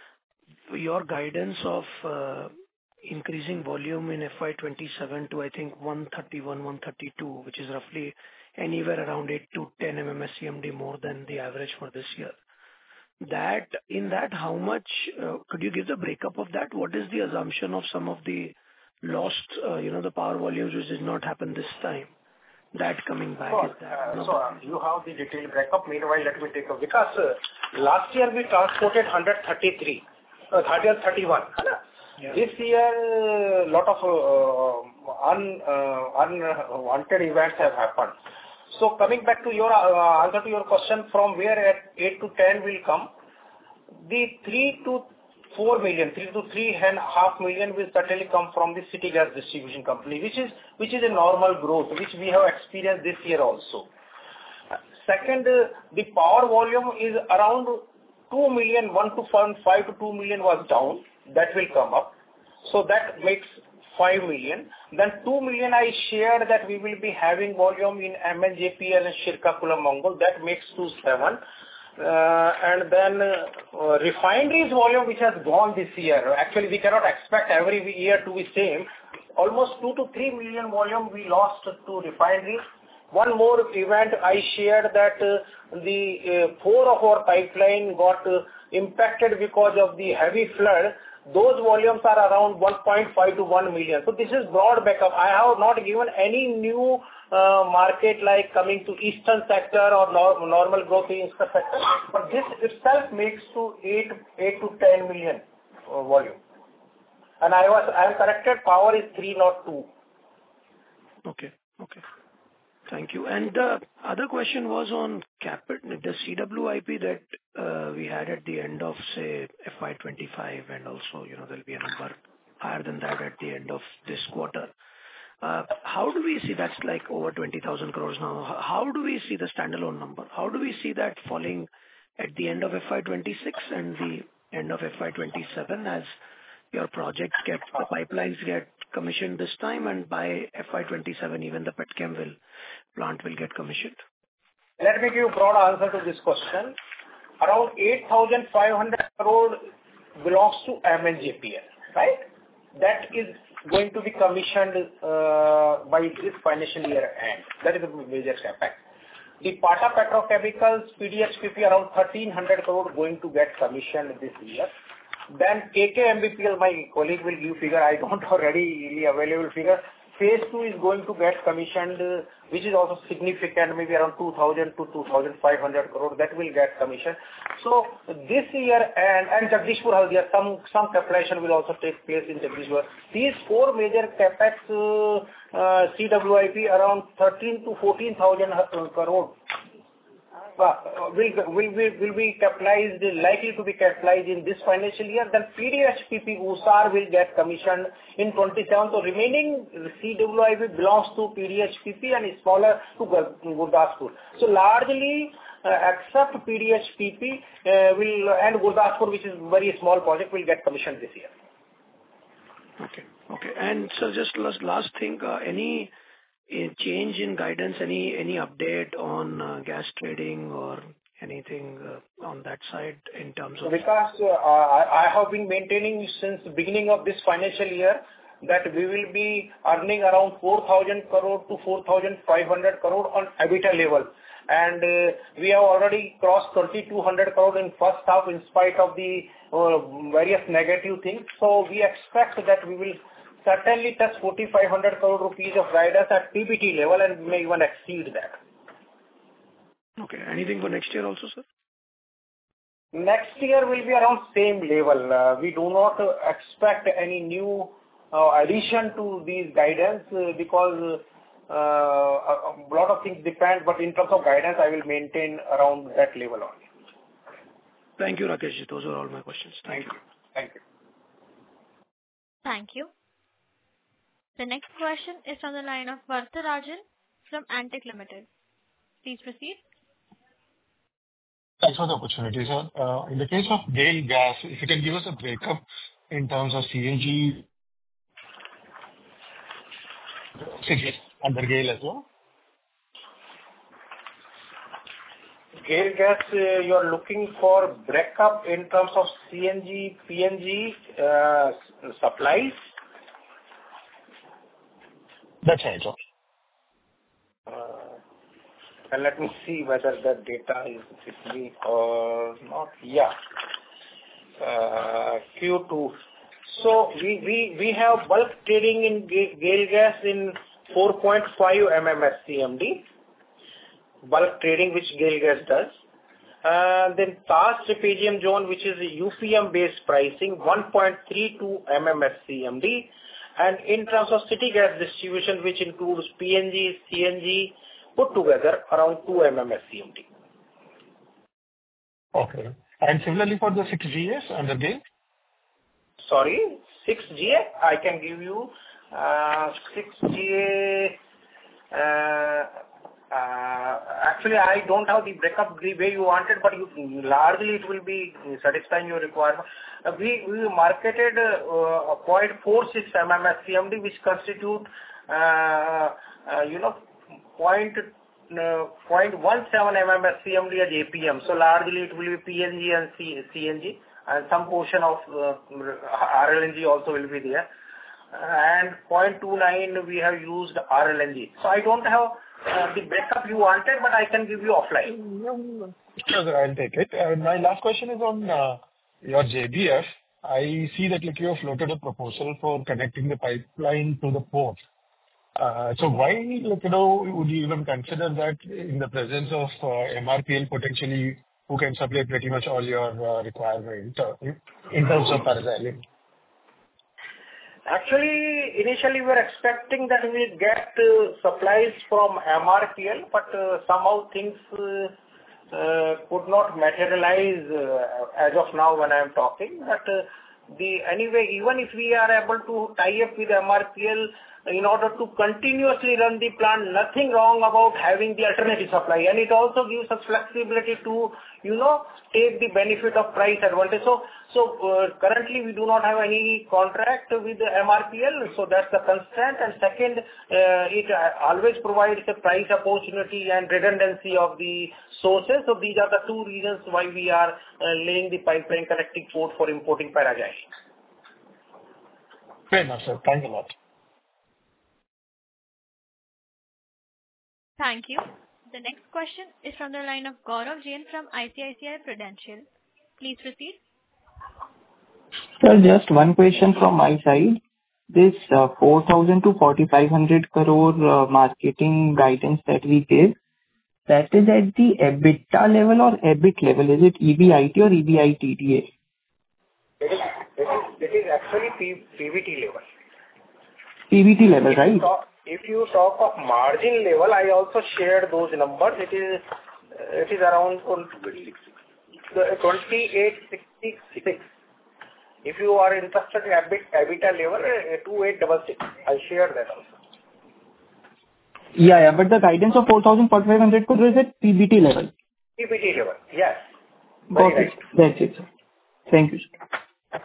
your guidance of uh, increasing volume in F Y twenty-seven to I think one thirty-one, one thirty-two, which is roughly anywhere around eight to ten M M S C M D more than the average for this year. That in that, how much uh, could you give the breakup of that? What is the assumption of some of the lost, uh, you know, the power volumes which did not happen this time? That coming back so, is that. Uh, so uh, you have the detailed breakup. Meanwhile, let me take a because uh, last year we transported one thirty-three, uh, one thirty-one. Yeah. This year, a lot of uh, un, uh, unwanted events have happened. So coming back to your uh, answer to your question, from where at eight to ten will come, the three to four million, three to three and a half million will certainly come from the city gas distribution company, which is which is a normal growth, which we have experienced this year also. Uh, second, uh, the power volume is around two million, one point five to two million was down. That will come up. So that makes five million. Then two million I shared that we will be having volume in M N J P L and Srikakulam Mongol. That makes two seven. Uh, and then uh, refineries volume which has gone this year. Actually, we cannot expect every year to be same. Almost two to three million volume we lost to refineries. One more event I shared that uh, the uh, four of our pipeline got uh, impacted because of the heavy flood. Those volumes are around one point five to one million. So this is broad backup. I have not given any new uh, market like coming to eastern sector or nor- normal growth in eastern sector. But this itself makes to eight, eight to ten million uh, volume. And I was, I am corrected, power is three not two. Okay, okay. Thank you. And the other question was on capital, the C W I P that uh, we had at the end of, say, F Y twenty-five, and also, you know, there'll be a number higher than that at the end of this quarter. Uh, how do we see that's like over twenty thousand crores now? How do we see the standalone number? How do we see that falling at the end of F Y twenty-six and the end of F Y twenty-seven as your projects get, the pipelines get commissioned this time, and by F Y twenty-seven even the petchem will plant will get commissioned? Let me give you a broad answer to this question. Around eight thousand five hundred crore belongs to M N J P L, right? That is going to be commissioned uh, by this financial year end. That is a major capex. The Pata Petrochemicals P D H P P around thirteen hundred crore going to get commissioned this year. Then K K M B P L, my colleague will give figure. I don't have readily available figure. Phase two is going to get commissioned, uh, which is also significant, maybe around two thousand to two thousand five hundred crore. That will get commissioned. So this year and and Jagdishpur Haldia, some some capitalization will also take place in Jagdishpur. These four major capex uh, uh, C W I P around thirteen to fourteen thousand crore. Uh, will will be will be capitalized, likely to be capitalized in this financial year. Then P D H P P Usar will get commissioned in twenty-seven. So remaining C W I P belongs to P D H P P and is smaller to Gurdaspur. So largely, uh, except P D H P P uh, will and Gurdaspur, which is very small project, will get commissioned this year. Okay. Okay. And so just last last thing, uh, any a change in guidance, any any update on uh, gas trading or anything uh, on that side in terms of? Because uh, I I have been maintaining since the beginning of this financial year that we will be earning around four thousand crore to four thousand five hundred crore on EBITDA level. And uh, we have already crossed twenty-two hundred crore in first half in spite of the uh, various negative things. So we expect that we will certainly touch forty-five hundred crore rupees of guidance at P B T level and may even exceed that. Okay. Anything for next year also, sir? Next year will be around same level. Uh, we do not uh, expect any new uh, addition to these guidance uh, because uh, a, a lot of things depend, but in terms of guidance, I will maintain around that level only. Thank you, Rakesh. Those are all my questions. Thank, Thank you. you. Thank you. Thank you. The next question is from the line of Varatharajan from Antique Limited. Please proceed. Thanks for the opportunity, sir. Uh, In the case of GAIL Gas, if you can give us a breakup in terms of C N G, under GAIL as well. GAIL Gas, uh, you are looking for breakup in terms of C N G, P N G uh, supplies? That's right, sir. Uh, and let me see whether the data is with me or not. Yeah. Uh, Q two. So we, we, we have bulk trading in GAIL Gas in four point five millimeters C M D. Bulk trading which GAIL Gas does. Uh, then past P G M zone, which is U P M based pricing, one point three two millimeters C M D. And in terms of city gas distribution, which includes P N G, C N G, put together around two millimeters C M D. Okay. And similarly for the six G S under GAIL? Sorry, six G A, I can give you uh, six G A. Uh, uh, actually, I don't have the breakup the way you wanted, but you, largely it will be satisfying your requirement. Uh, we, we marketed uh, zero point four six millimeters C M D, which constitute, uh, uh, you know, point, uh, zero point one seven millimeters C M D as A P M. So largely it will be P N G and C, CNG. And some portion of uh, R L N G also will be there. Uh, and zero point two nine we have used R L N G. So I don't have uh, the backup you wanted, but I can give you offline. Sure, sir, I'll take it. Uh, my last question is on uh, your J B F. I see that like, you have floated a proposal for connecting the pipeline to the port. Uh, so why, like, you know, would you even consider that in the presence of uh, M R P L potentially who can supply pretty much all your uh, requirement uh, in, in terms of paraxylene? Actually, initially we were expecting that we will get uh, supplies from M R P L, but uh, somehow things uh, uh, could not materialize uh, as of now when I am talking. But uh, the anyway, even if we are able to tie up with M R P L in order to continuously run the plant, nothing wrong about having the alternative supply. And it also gives us flexibility to, you know, take the benefit of price advantage. So, so uh, currently we do not have any contract with the M R P L, so that's the constraint. And second, uh, it uh, always provides a price opportunity and redundancy of the sources. So these are the two reasons why we are uh, laying the pipeline connecting port for importing paraxylene. Fair enough, sir. Thanks a lot. Thank you. The next question is from the line of Gaurav Jain from I C I C I Prudential. Please proceed. Sir, just one question from my side. This uh, four thousand to forty-five hundred crore uh, marketing guidance that we gave, that is at the EBITDA level or EBIT level? Is it E B I T or E B I T D A? It is, it is, it is actually P, PBT level. P B T level, If right? you talk, if you talk of margin level, I also shared those numbers. It is, it is around twenty-eight sixty-six. If you are interested in EBIT, EBITDA level, uh, twenty-eight sixty-six. I shared that also. Yeah, yeah, but the guidance of four thousand forty-five hundred crore is at P B T level. P B T level, yes. Got Very it. right. That's it, sir. Thank you, sir.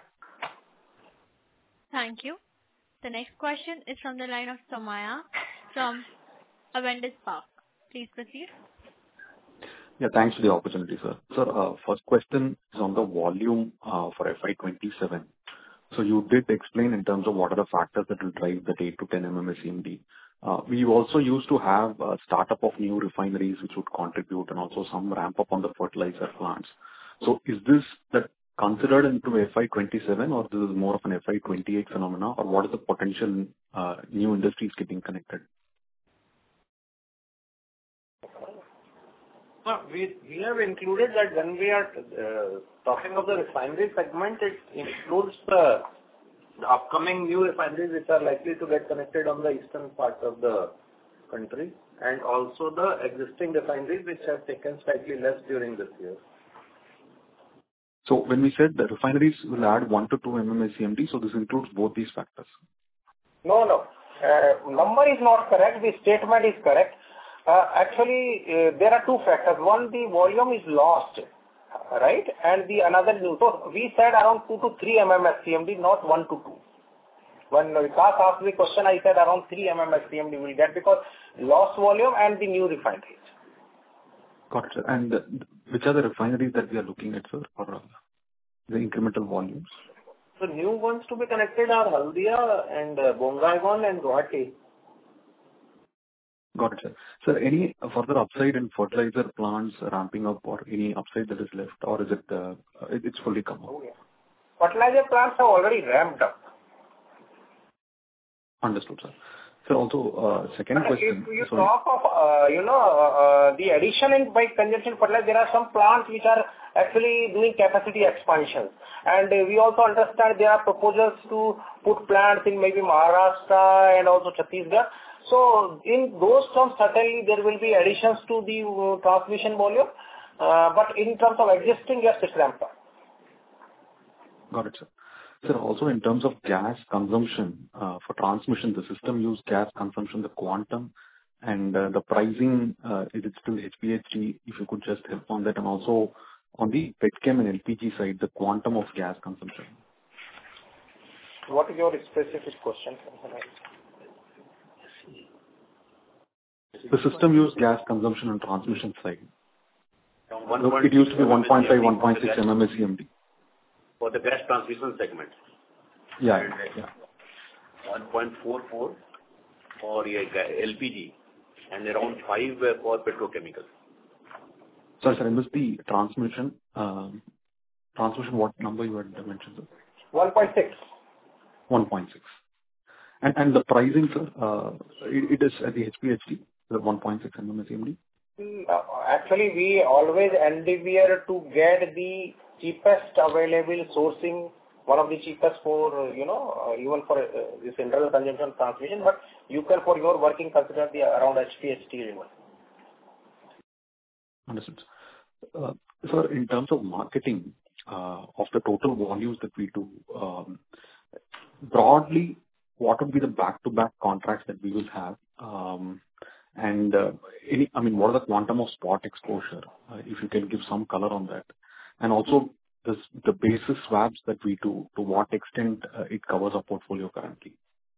Thank you. The next question is from the line of Somaya from Avendus Spark. Please proceed. Yeah, thanks for the opportunity, sir. Sir, uh, first question is on the volume uh, for F Y twenty-seven. So you did explain in terms of what are the factors that will drive that eight to ten MMSCMD. Uh, we also used to have a startup of new refineries which would contribute and also some ramp up on the fertilizer plants. So is this that considered into F Y twenty-seven or this is more of an F Y twenty-eight phenomena, or what is the potential uh, new industries getting connected? Uh, We we have included that when we are uh, talking of the refinery segment, it includes the the upcoming new refineries which are likely to get connected on the eastern part of the country, and also the existing refineries which have taken slightly less during this year. So when we said the refineries will add one to two MMSCMD, so this includes both these factors. No, no. Uh, Number is not correct. The statement is correct. Uh, Actually, uh, there are two factors. One, the volume is lost, right? And the another new. So we said around two to three MMSCMD, not one to two. When Vikas asked the question, I said around three MMSCMD we will get because lost volume and the new refineries. Got it, sir. And uh, which are the refineries that we are looking at, sir, for uh, the incremental volumes? So new ones to be connected are Haldia and uh, Bongaigaon and Guwahati. Got it, sir. Sir, any further upside in fertilizer plants ramping up or any upside that is left, or is it, uh, it it's fully come up? Oh, yeah. Fertilizer plants have already ramped up. Understood, sir. Sir, also, uh, second But question. if you Sorry. talk of, uh, you know, uh, the addition in by consumption fertilizer, there are some plants which are actually doing capacity expansions. And uh, we also understand there are proposals to put plants in maybe Maharashtra and also Chhattisgarh. So in those terms, certainly there will be additions to the uh, transmission volume. Uh, but in terms of existing, yes, it's ramped up. Got it, sir. Sir, also in terms of gas consumption, uh, for transmission, the system use gas consumption, the quantum and uh, the pricing, uh, is it still H P H T? If you could just help on that, and also on the petchem and L P G side, the quantum of gas consumption. What is your specific question? The system use gas consumption and transmission side. One Look, it used to be one point five, one point six MMSCMD. For the gas transmission segment. Yeah, And, yeah. one point four four for uh, L P G and around five uh, for petrochemicals. Sorry, sir, I missed the transmission. Um, transmission, what number you had mentioned, sir? one point six. one point six. And and the pricing, sir, uh, it, it is at the H P H T, the one point six MMSCMD? Uh, Actually, we always endeavor to get the cheapest available sourcing, one of the cheapest for, you know, uh, even for uh, this internal consumption transmission, but you can, for your working, consider the around H P H T level. Understood. Uh, Sir, in terms of marketing, uh, of the total volumes that we do, um, broadly, what would be the back-to-back contracts that we will have? Um, And, uh, any, I mean, what are the quantum of spot exposure? Uh, If you can give some color on that. And also, this, the basis swaps that we do, to what extent uh, it covers our portfolio currently?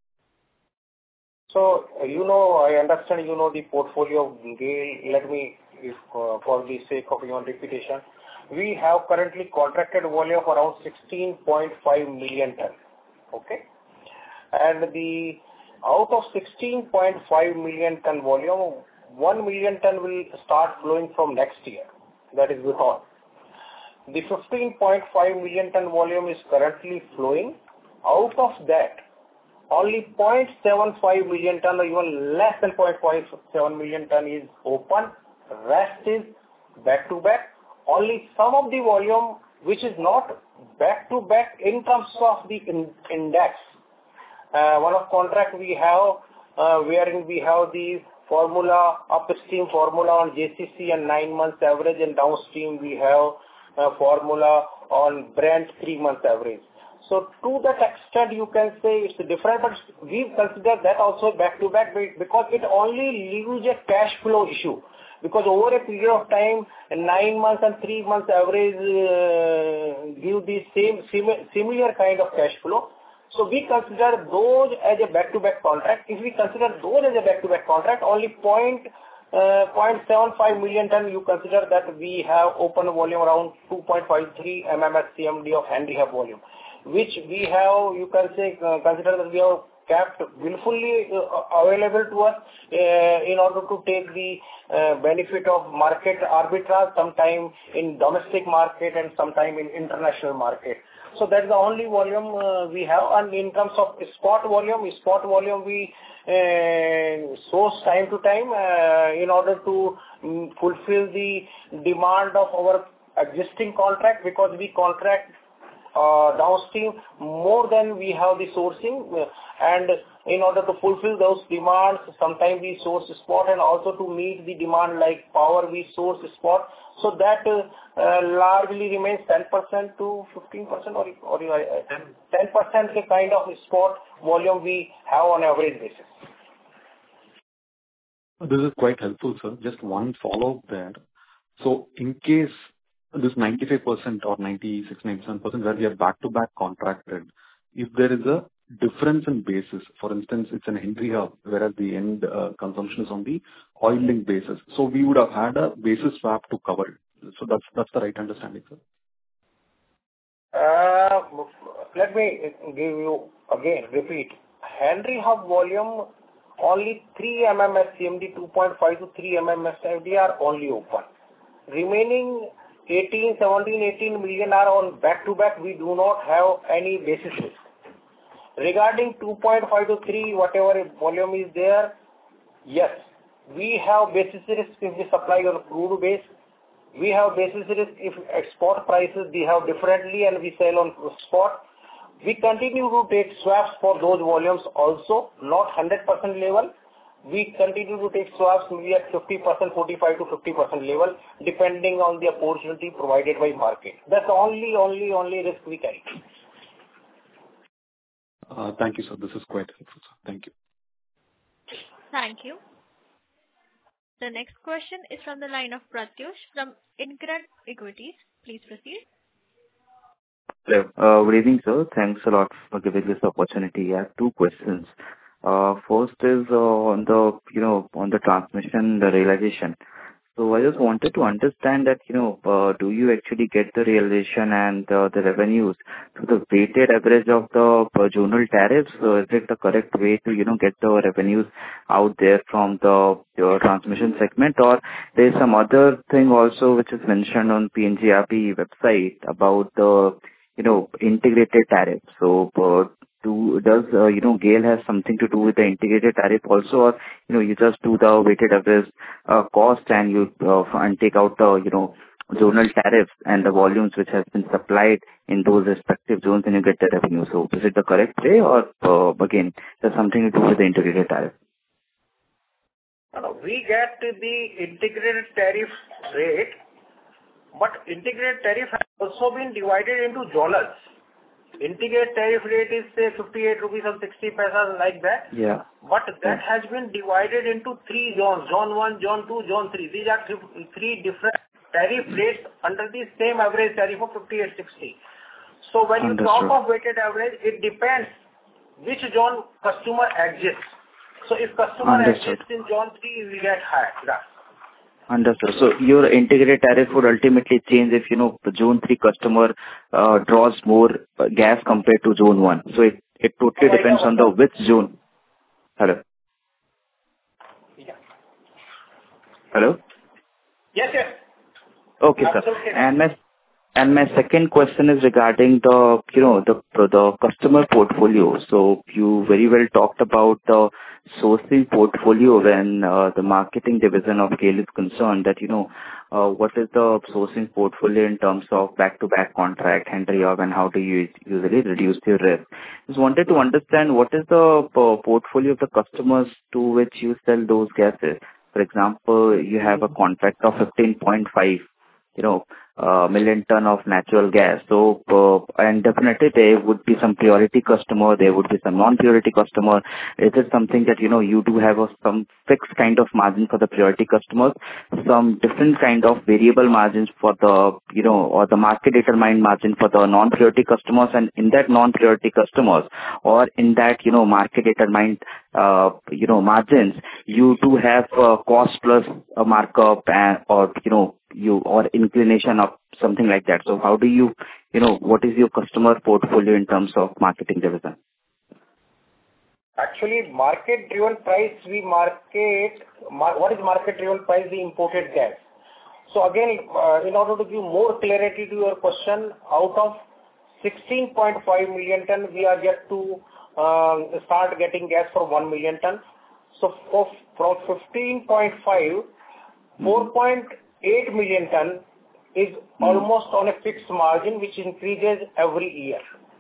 So, uh, you know, I understand you know the portfolio of GAIL. Let me, if uh, for the sake of your repetition, we have currently contracted volume of around sixteen point five million ton. Okay? and the out of sixteen point five million ton volume, one million ton will start flowing from next year. That is Buthon. The fifteen point five million ton volume is currently flowing. Out of that, only zero point seven five million ton or even less than zero point five seven million ton is open. Rest is back to back. Only some of the volume which is not back to back in terms of the in, index. Uh, one of contract we have uh, wherein we have the formula, upstream formula on J C C and nine months average, and downstream we have a formula on Brent three months average. So to that extent you can say it's different, but we consider that also back to back because it only leaves a cash flow issue. Because over a period of time, nine months and three months average uh, give the same similar kind of cash flow. So we consider those as a back-to-back contract. If we consider those as a back-to-back contract, only point, uh, zero point seven five million ton, you consider that we have open volume around two point five three million C M D of Henry Hub volume, which we have, you can say, uh, consider that we have kept willfully uh, available to us uh, in order to take the uh, benefit of market arbitrage, sometime in domestic market and sometime in international market. So that's the only volume uh, we have. And in terms of spot volume, spot volume we uh, source time to time uh, in order to um, fulfill the demand of our existing contract, because we contract uh, downstream more than we have the sourcing, uh, and in order to fulfill those demands, sometimes we source spot, and also to meet the demand like power we source spot. So that uh, uh, largely remains ten percent to fifteen percent or, or uh, ten percent the kind of spot volume we have on average basis. This is quite helpful, sir. Just one follow-up there. So in case this ninety-five percent or ninety-six, ninety-seven percent where we are back-to-back contracted, if there is a difference in basis, for instance, it's an Henry Hub, whereas the end uh, consumption is on the oil link basis. So we would have had a basis swap to cover it. So that's that's the right understanding, sir. Uh, let me give you again, repeat. Henry Hub volume, only three million C M D, two point five to three million C M D are only open. Remaining eighteen, seventeen, eighteen million are on back-to-back. We do not have any basis risk. Regarding two point five to three, whatever volume is there, yes, we have basis risk if we supply on crude base. We have basis risk if export prices we have differently and we sell on spot. We continue to take swaps for those volumes also, not one hundred percent level. We continue to take swaps maybe at fifty percent, forty-five to fifty percent level, depending on the opportunity provided by market. That's the only, only, only risk we carry. Uh, thank you, sir. This is quite helpful, sir. Thank you. Thank you. The next question is from the line of Pratyush from InCred Equities. Please proceed. Hello. Uh, good evening, sir. Thanks a lot for giving this opportunity. I have two questions. Uh, first is uh, on the, you know, on the transmission, the realization. So I just wanted to understand that, you know, uh, do you actually get the realization and uh, the revenues to the weighted average of the uh, zonal tariffs? So is it the correct way to, you know, get the revenues out there from the your transmission segment? Or there is some other thing also which is mentioned on P N G R B website about the, you know, integrated tariff. So uh, do, does, uh, you know, GAIL has something to do with the integrated tariff also, or, you know, you just do the weighted average uh, cost and you uh, and take out the, you know, zonal tariffs and the volumes which has been supplied in those respective zones and you get the revenue. So is it the correct way, or uh, again, there's something to do with the integrated tariff? No, we get the integrated tariff rate, but integrated tariff has also been divided into zonals. Integrated tariff rate is say fifty-eight rupees and sixty paisa, like that. Yeah. But that has been divided into three zones: zone one, zone two, zone three. These are th- three different tariff rates under the same average tariff of fifty-eight sixty. So when you talk of weighted average, it depends which zone customer exists. So if customer Understood. exists in zone three, we get higher. Yeah. Understood. So your integrated tariff would ultimately change if, you know, the zone three customer uh, draws more uh, gas compared to zone one. So it it totally depends on the which zone. Hello? Yeah. Hello? Yes, yes. Okay, sir. And my and my second question is regarding the, you know, the the customer portfolio. So you very well talked about the sourcing portfolio when uh, the marketing division of GAIL is concerned, that, you know, uh, what is the sourcing portfolio in terms of back-to-back contract, Henry Hub, and how do you usually reduce your risk? Just wanted to understand what is the uh, portfolio of the customers to which you sell those gases. For example, you have a contract of fifteen point five, you know, uh, million ton of natural gas. So, uh, and definitely there would be some priority customer, there would be some non-priority customer. Is it something that, you know, you do have a, some fixed kind of margin for the priority customers, some different kind of variable margins for the, you know, or the market determined margin for the non-priority customers, and in that non-priority customers, or in that, you know, market determined, uh, you know, margins, you do have uh, cost plus a markup and, or, you know, you or inclination of something like that. So how do you, you know, what is your customer portfolio in terms of marketing division? Actually, market-driven price, we market, mar- what is market-driven price? The imported gas. So again, uh, in order to give more clarity to your question, out of sixteen point five million ton, we are yet to um, start getting gas for one million ton. So for, from fifteen point five, four point eight million ton is mm. almost on a fixed margin, which increases every year.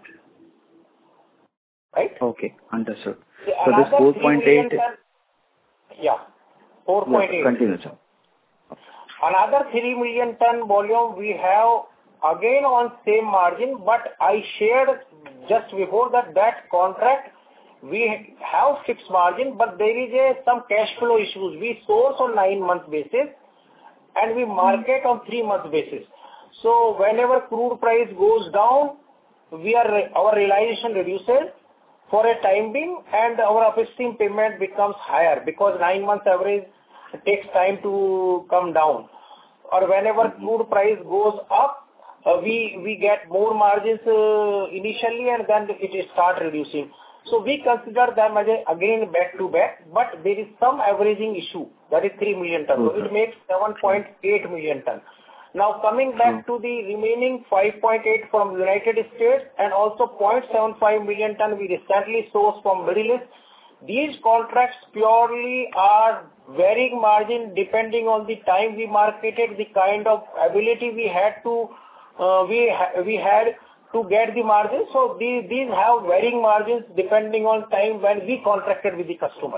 Right? Okay, understood. So, so this four point eight... Ton, yeah, four point eight. Yeah, continue, sir. Another three million ton volume we have again on same margin, but I shared just before that that contract we have fixed margin, but there is a some cash flow issues. We source on nine month basis and we market on three month basis. So whenever crude price goes down, we are our realization reduces for a time being, and our upstream payment becomes higher because nine months average takes time to come down. Or whenever mm-hmm. crude price goes up, uh, we we get more margins uh, initially, and then it start reducing. So we consider them as a, again back to back, but there is some averaging issue, that is three million ton. Okay. So it makes seven point eight million ton. Now coming back to the remaining five point eight from United States and also zero point seven five million ton we recently sourced from Middle East. These contracts purely are varying margin depending on the time we marketed, the kind of ability we had to uh, we ha- we had to get the margins. So these these have varying margins depending on time when we contracted with the customers.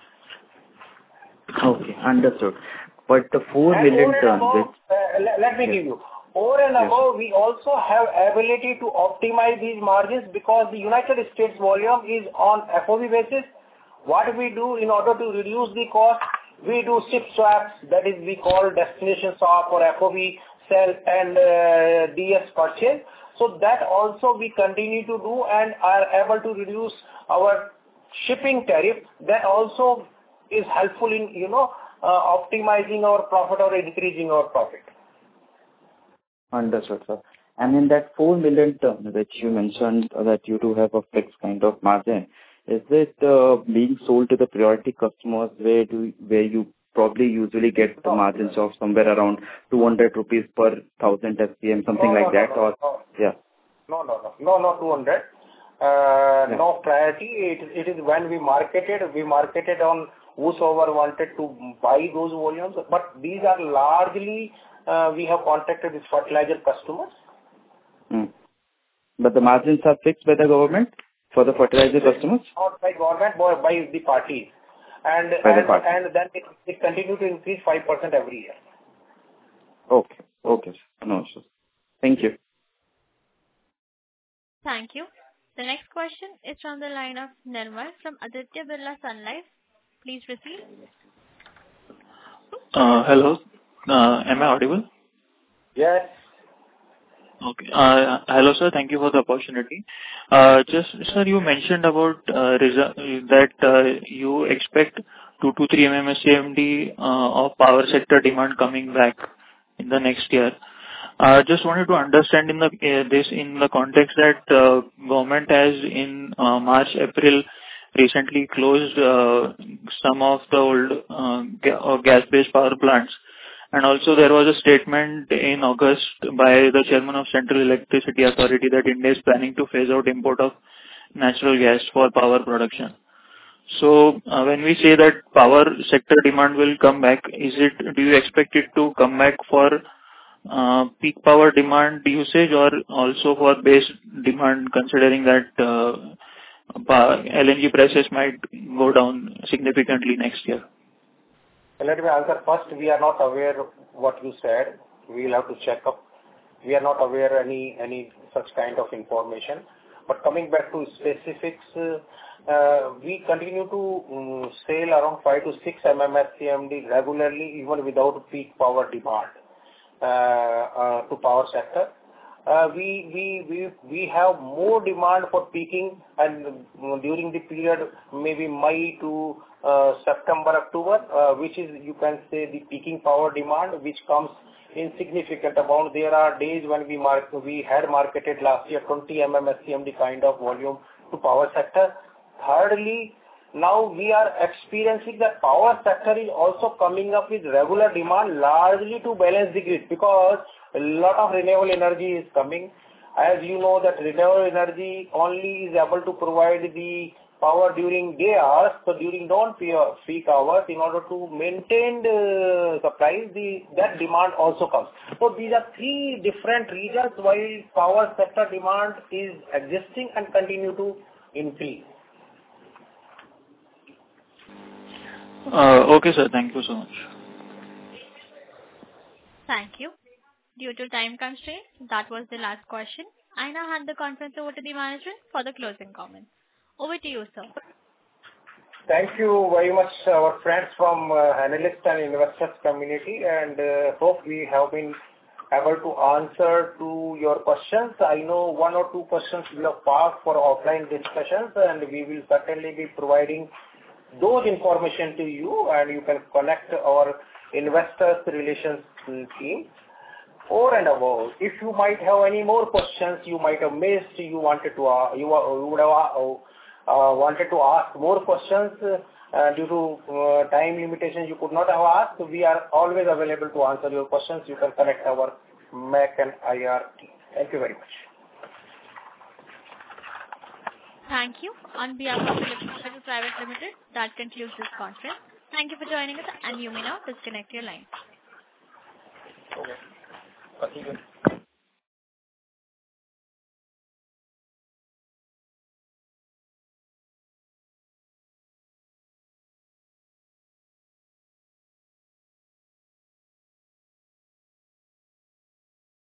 Okay, understood. But the four and million ton, above, which... uh, let, let me yes. give you. Over and yes. above, we also have ability to optimize these margins because the United States volume is on F O B basis. What we do in order to reduce the cost, we do ship swaps, that is we call destination swap or F O B sell and uh, D S purchase. So that also we continue to do and are able to reduce our shipping tariff. That also is helpful in, you know, uh, optimizing our profit or increasing our profit. Understood, sir. And in that four million ton, which you mentioned that you do have a fixed kind of margin, is it uh, being sold to the priority customers where do where you probably usually get the margins of somewhere around two hundred rupees per thousand F P M, something no, like no, that? No, or no. Yeah. No, no, no. No, not two hundred. Uh, yeah. No priority. It, it is when we marketed, we marketed on whosoever wanted to buy those volumes. But these are largely, uh, we have contacted with fertilizer customers. Mm. But the margins are fixed by the government for the fertilizer customers? Not by government, but by the parties. And by and, the party. and then it, it continues to increase five percent every year. Okay. Okay. No issues. Thank you. Thank you. The next question is from the line of Nirmal from Aditya Birla Sun Life. Please proceed. Uh, hello. Uh, am I audible? Yes. Okay. Uh, hello, sir. Thank you for the opportunity. Uh, just, sir, you mentioned about uh, resu- that uh, you expect two to three M M S C M D uh, of power sector demand coming back in the next year. Uh, Just wanted to understand in the uh, this in the context that uh, government has in uh, March, April recently closed uh, some of the old uh, ga- or gas-based power plants. And also there was a statement in August by the chairman of Central Electricity Authority that India is planning to phase out import of natural gas for power production. So, uh, when we say that power sector demand will come back, is it, do you expect it to come back for uh, peak power demand usage or also for base demand, considering that uh, pa- L N G prices might go down significantly next year? Let me answer first. We are not aware of what you said. We will have to check up. We are not aware any any such kind of information. But coming back to specifics, uh, uh, we continue to um, sell around five to six M M S C M D regularly, even without peak power demand uh, uh, to power sector. Uh, we we we we have more demand for peaking, and uh, during the period maybe May to uh, September, October, uh, which is, you can say, the peaking power demand, which comes in significant amount. There are days when we mark, we had marketed last year twenty M M S C M D kind of volume to power sector. Thirdly, now we are experiencing that power sector is also coming up with regular demand largely to balance the grid, because a lot of renewable energy is coming. As you know that renewable energy only is able to provide the power during day hours, so during non-peak hours, in order to maintain the supply, the, that demand also comes. So these are three different reasons why power sector demand is existing and continue to increase. Uh, Okay, sir. Thank you so much. Thank you. Due to time constraints, that was the last question. I now hand the conference over to the management for the closing comments. Over to you, sir. Thank you very much, our friends from uh, analyst and investors community, and uh, hope we have been able to answer to your questions. I know one or two questions will have passed for offline discussions, and we will certainly be providing those information to you, and you can connect our investors relations team. Over and above, if you might have any more questions you might have missed, you wanted to uh, you, uh, you would have uh, uh, wanted to ask more questions uh, due to uh, time limitations you could not have asked, we are always available to answer your questions. You can connect our M A C and I R team. Thank you very much. Thank you. On behalf of Philips Capital Private Limited, that concludes this conference. Thank you for joining us, and you may now disconnect your line. Okay.